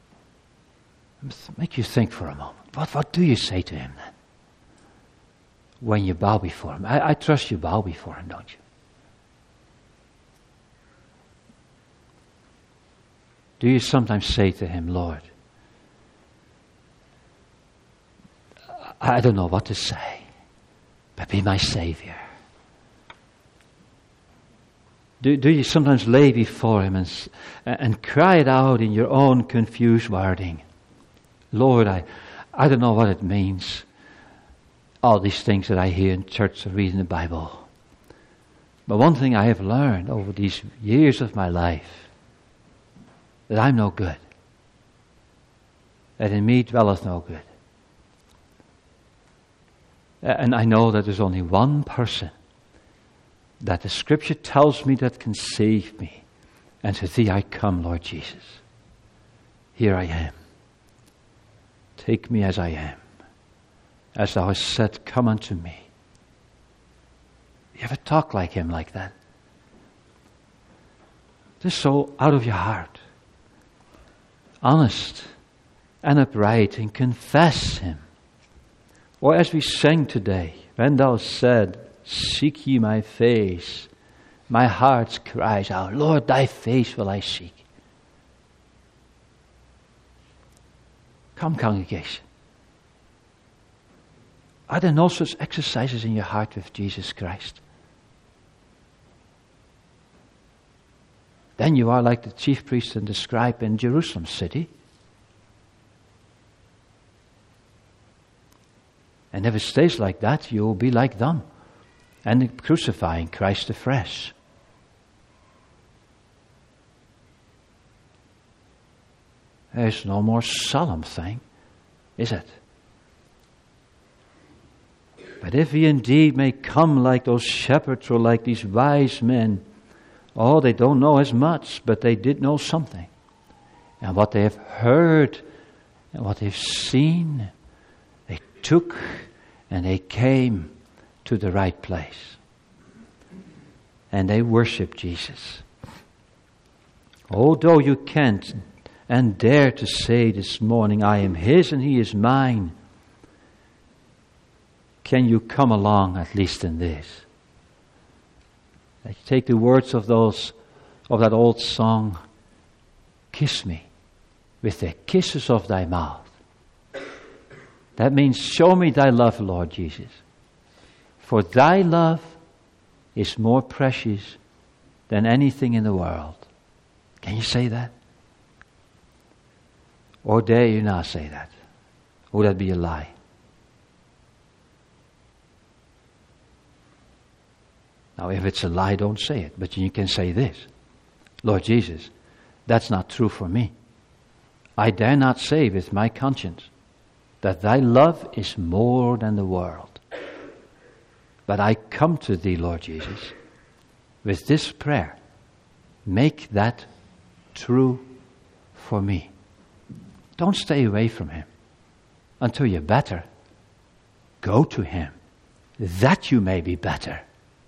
Make you think for a moment. What, what do you say to Him then? when you bow before Him. I, I trust you bow before Him, don't you? Do you sometimes say to Him, Lord, I don't know what to say, but be my Savior. Do, do you sometimes lay before Him and, and cry it out in your own confused wording? Lord, I, I don't know what it means. All these things that I hear in church or read in the Bible. But one thing I have learned over these years of my life, that I'm no good. That in me dwelleth no good. And I know that there's only one person that the Scripture tells me that can save me. And to Thee I come, Lord Jesus. Here I am. Take me as I am. As Thou hast said, come unto me. You ever talk like Him like that? Just so out of your heart. Honest and upright, and confess Him. Or as we sang today, when Thou said, seek ye my face, my heart cries out, Lord, Thy face will I seek. Come, congregation. Are there no such exercises in your heart with Jesus Christ? Then you are like the chief priest and the scribe in Jerusalem city. And if it stays like that, you will be like them and crucifying Christ afresh. There's no more solemn thing, is it? But if we indeed may come like those shepherds or like these wise men, oh, they don't know as much, but they did know something. And what they have heard and what they've seen, they took and they came to the right place. And they worshiped Jesus. Although you can't and dare to say this morning, I am His and He is mine, can you come along at least in this? Take the words of those of that old song, kiss me with the kisses of Thy mouth. That means show me Thy love, Lord Jesus. For Thy love is more precious than anything in the world. Can you say that? Or dare you not say that? Would that be a lie? Now, if it's a lie, don't say it. But you can say this. Lord Jesus, that's not true for me. I dare not say with my conscience that Thy love is more than the world. But I come to Thee, Lord Jesus, with this prayer. Make that true for me. Don't stay away from Him until you're better. Go to Him that you may be better.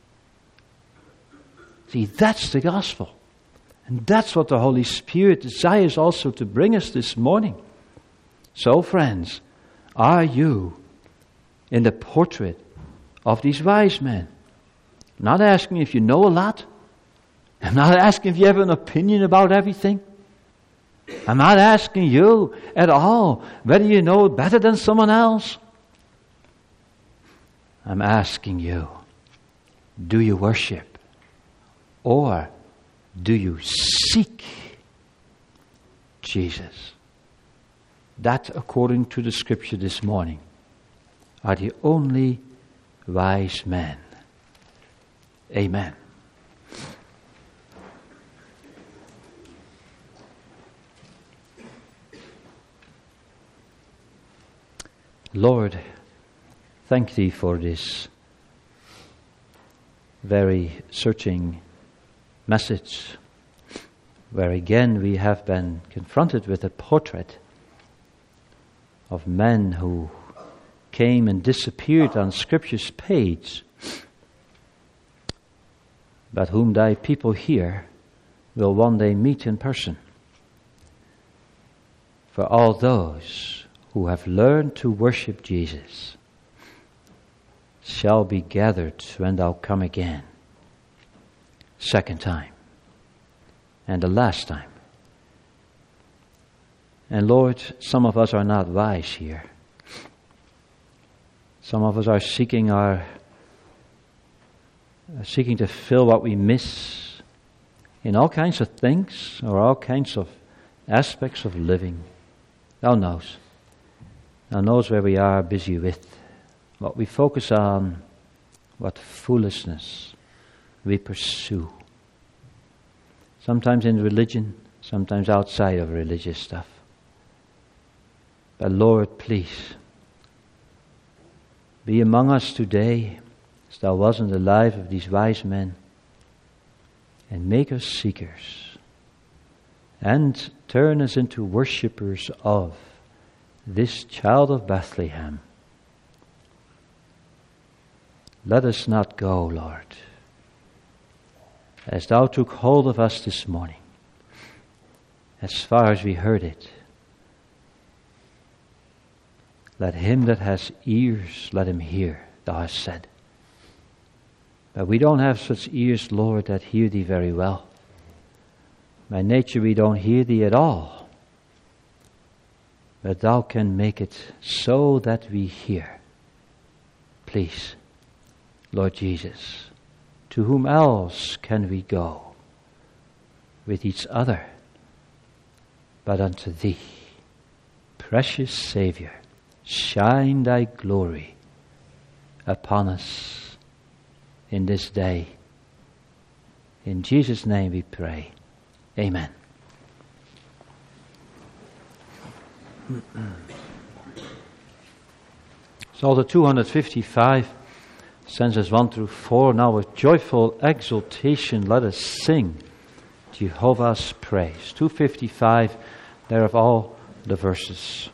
See, that's the gospel. And that's what the Holy Spirit desires also to bring us this morning. So, friends, are you in the portrait of these wise men? I'm not asking if you know a lot. I'm not asking if you have an opinion about everything. I'm not asking you at all whether you know it better than someone else. I'm asking you, do you worship? Or do you seek Jesus? That, according to the Scripture this morning, are the only wise men. Amen. Lord, thank Thee for this very searching message, where again we have been confronted with a portrait of men who came and disappeared on Scripture's page, but whom Thy people here will one day meet in person. For all those who have learned to worship Jesus, shall be gathered when thou come again. Second time. And the last time. And Lord, some of us are not wise here. Some of us are seeking our seeking to fill what we miss in all kinds of things or all kinds of aspects of living. Thou knows. Thou knows where we are busy with, what we focus on, what foolishness we pursue. Sometimes in religion, sometimes outside of religious stuff. But Lord, please, be among us today, as thou was in the life of these wise men, and make us seekers, and turn us into worshippers of this child of Bethlehem. Let us not go, Lord, as thou took hold of us this morning, as far as we heard it. Let him that has ears, let him hear, thou hast said. But we don't have such ears, Lord, that hear thee very well. By nature we don't hear thee at all. But thou can make it so that we hear. Please, Lord Jesus, to whom else can we go with each other but unto thee, precious Savior? Shine thy glory upon us in this day. In Jesus' name we pray. Amen. Psalm two fifty-five, stanzas one through four. Now with joyful exultation let us sing Jehovah's praise. two fifty-five, thereof all the verses.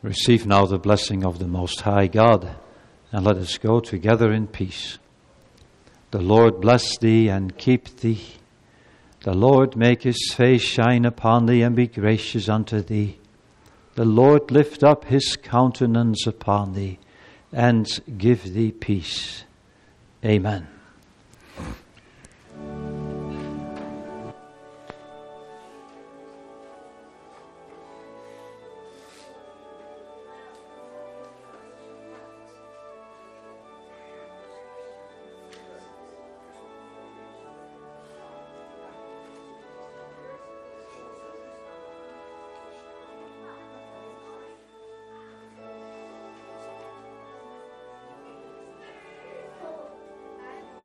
Receive now the blessing of the Most High God, and let us go together in peace. The Lord bless thee and keep thee. The Lord make his face shine upon thee and be gracious unto thee. The Lord lift up his countenance upon thee and give thee peace. Amen.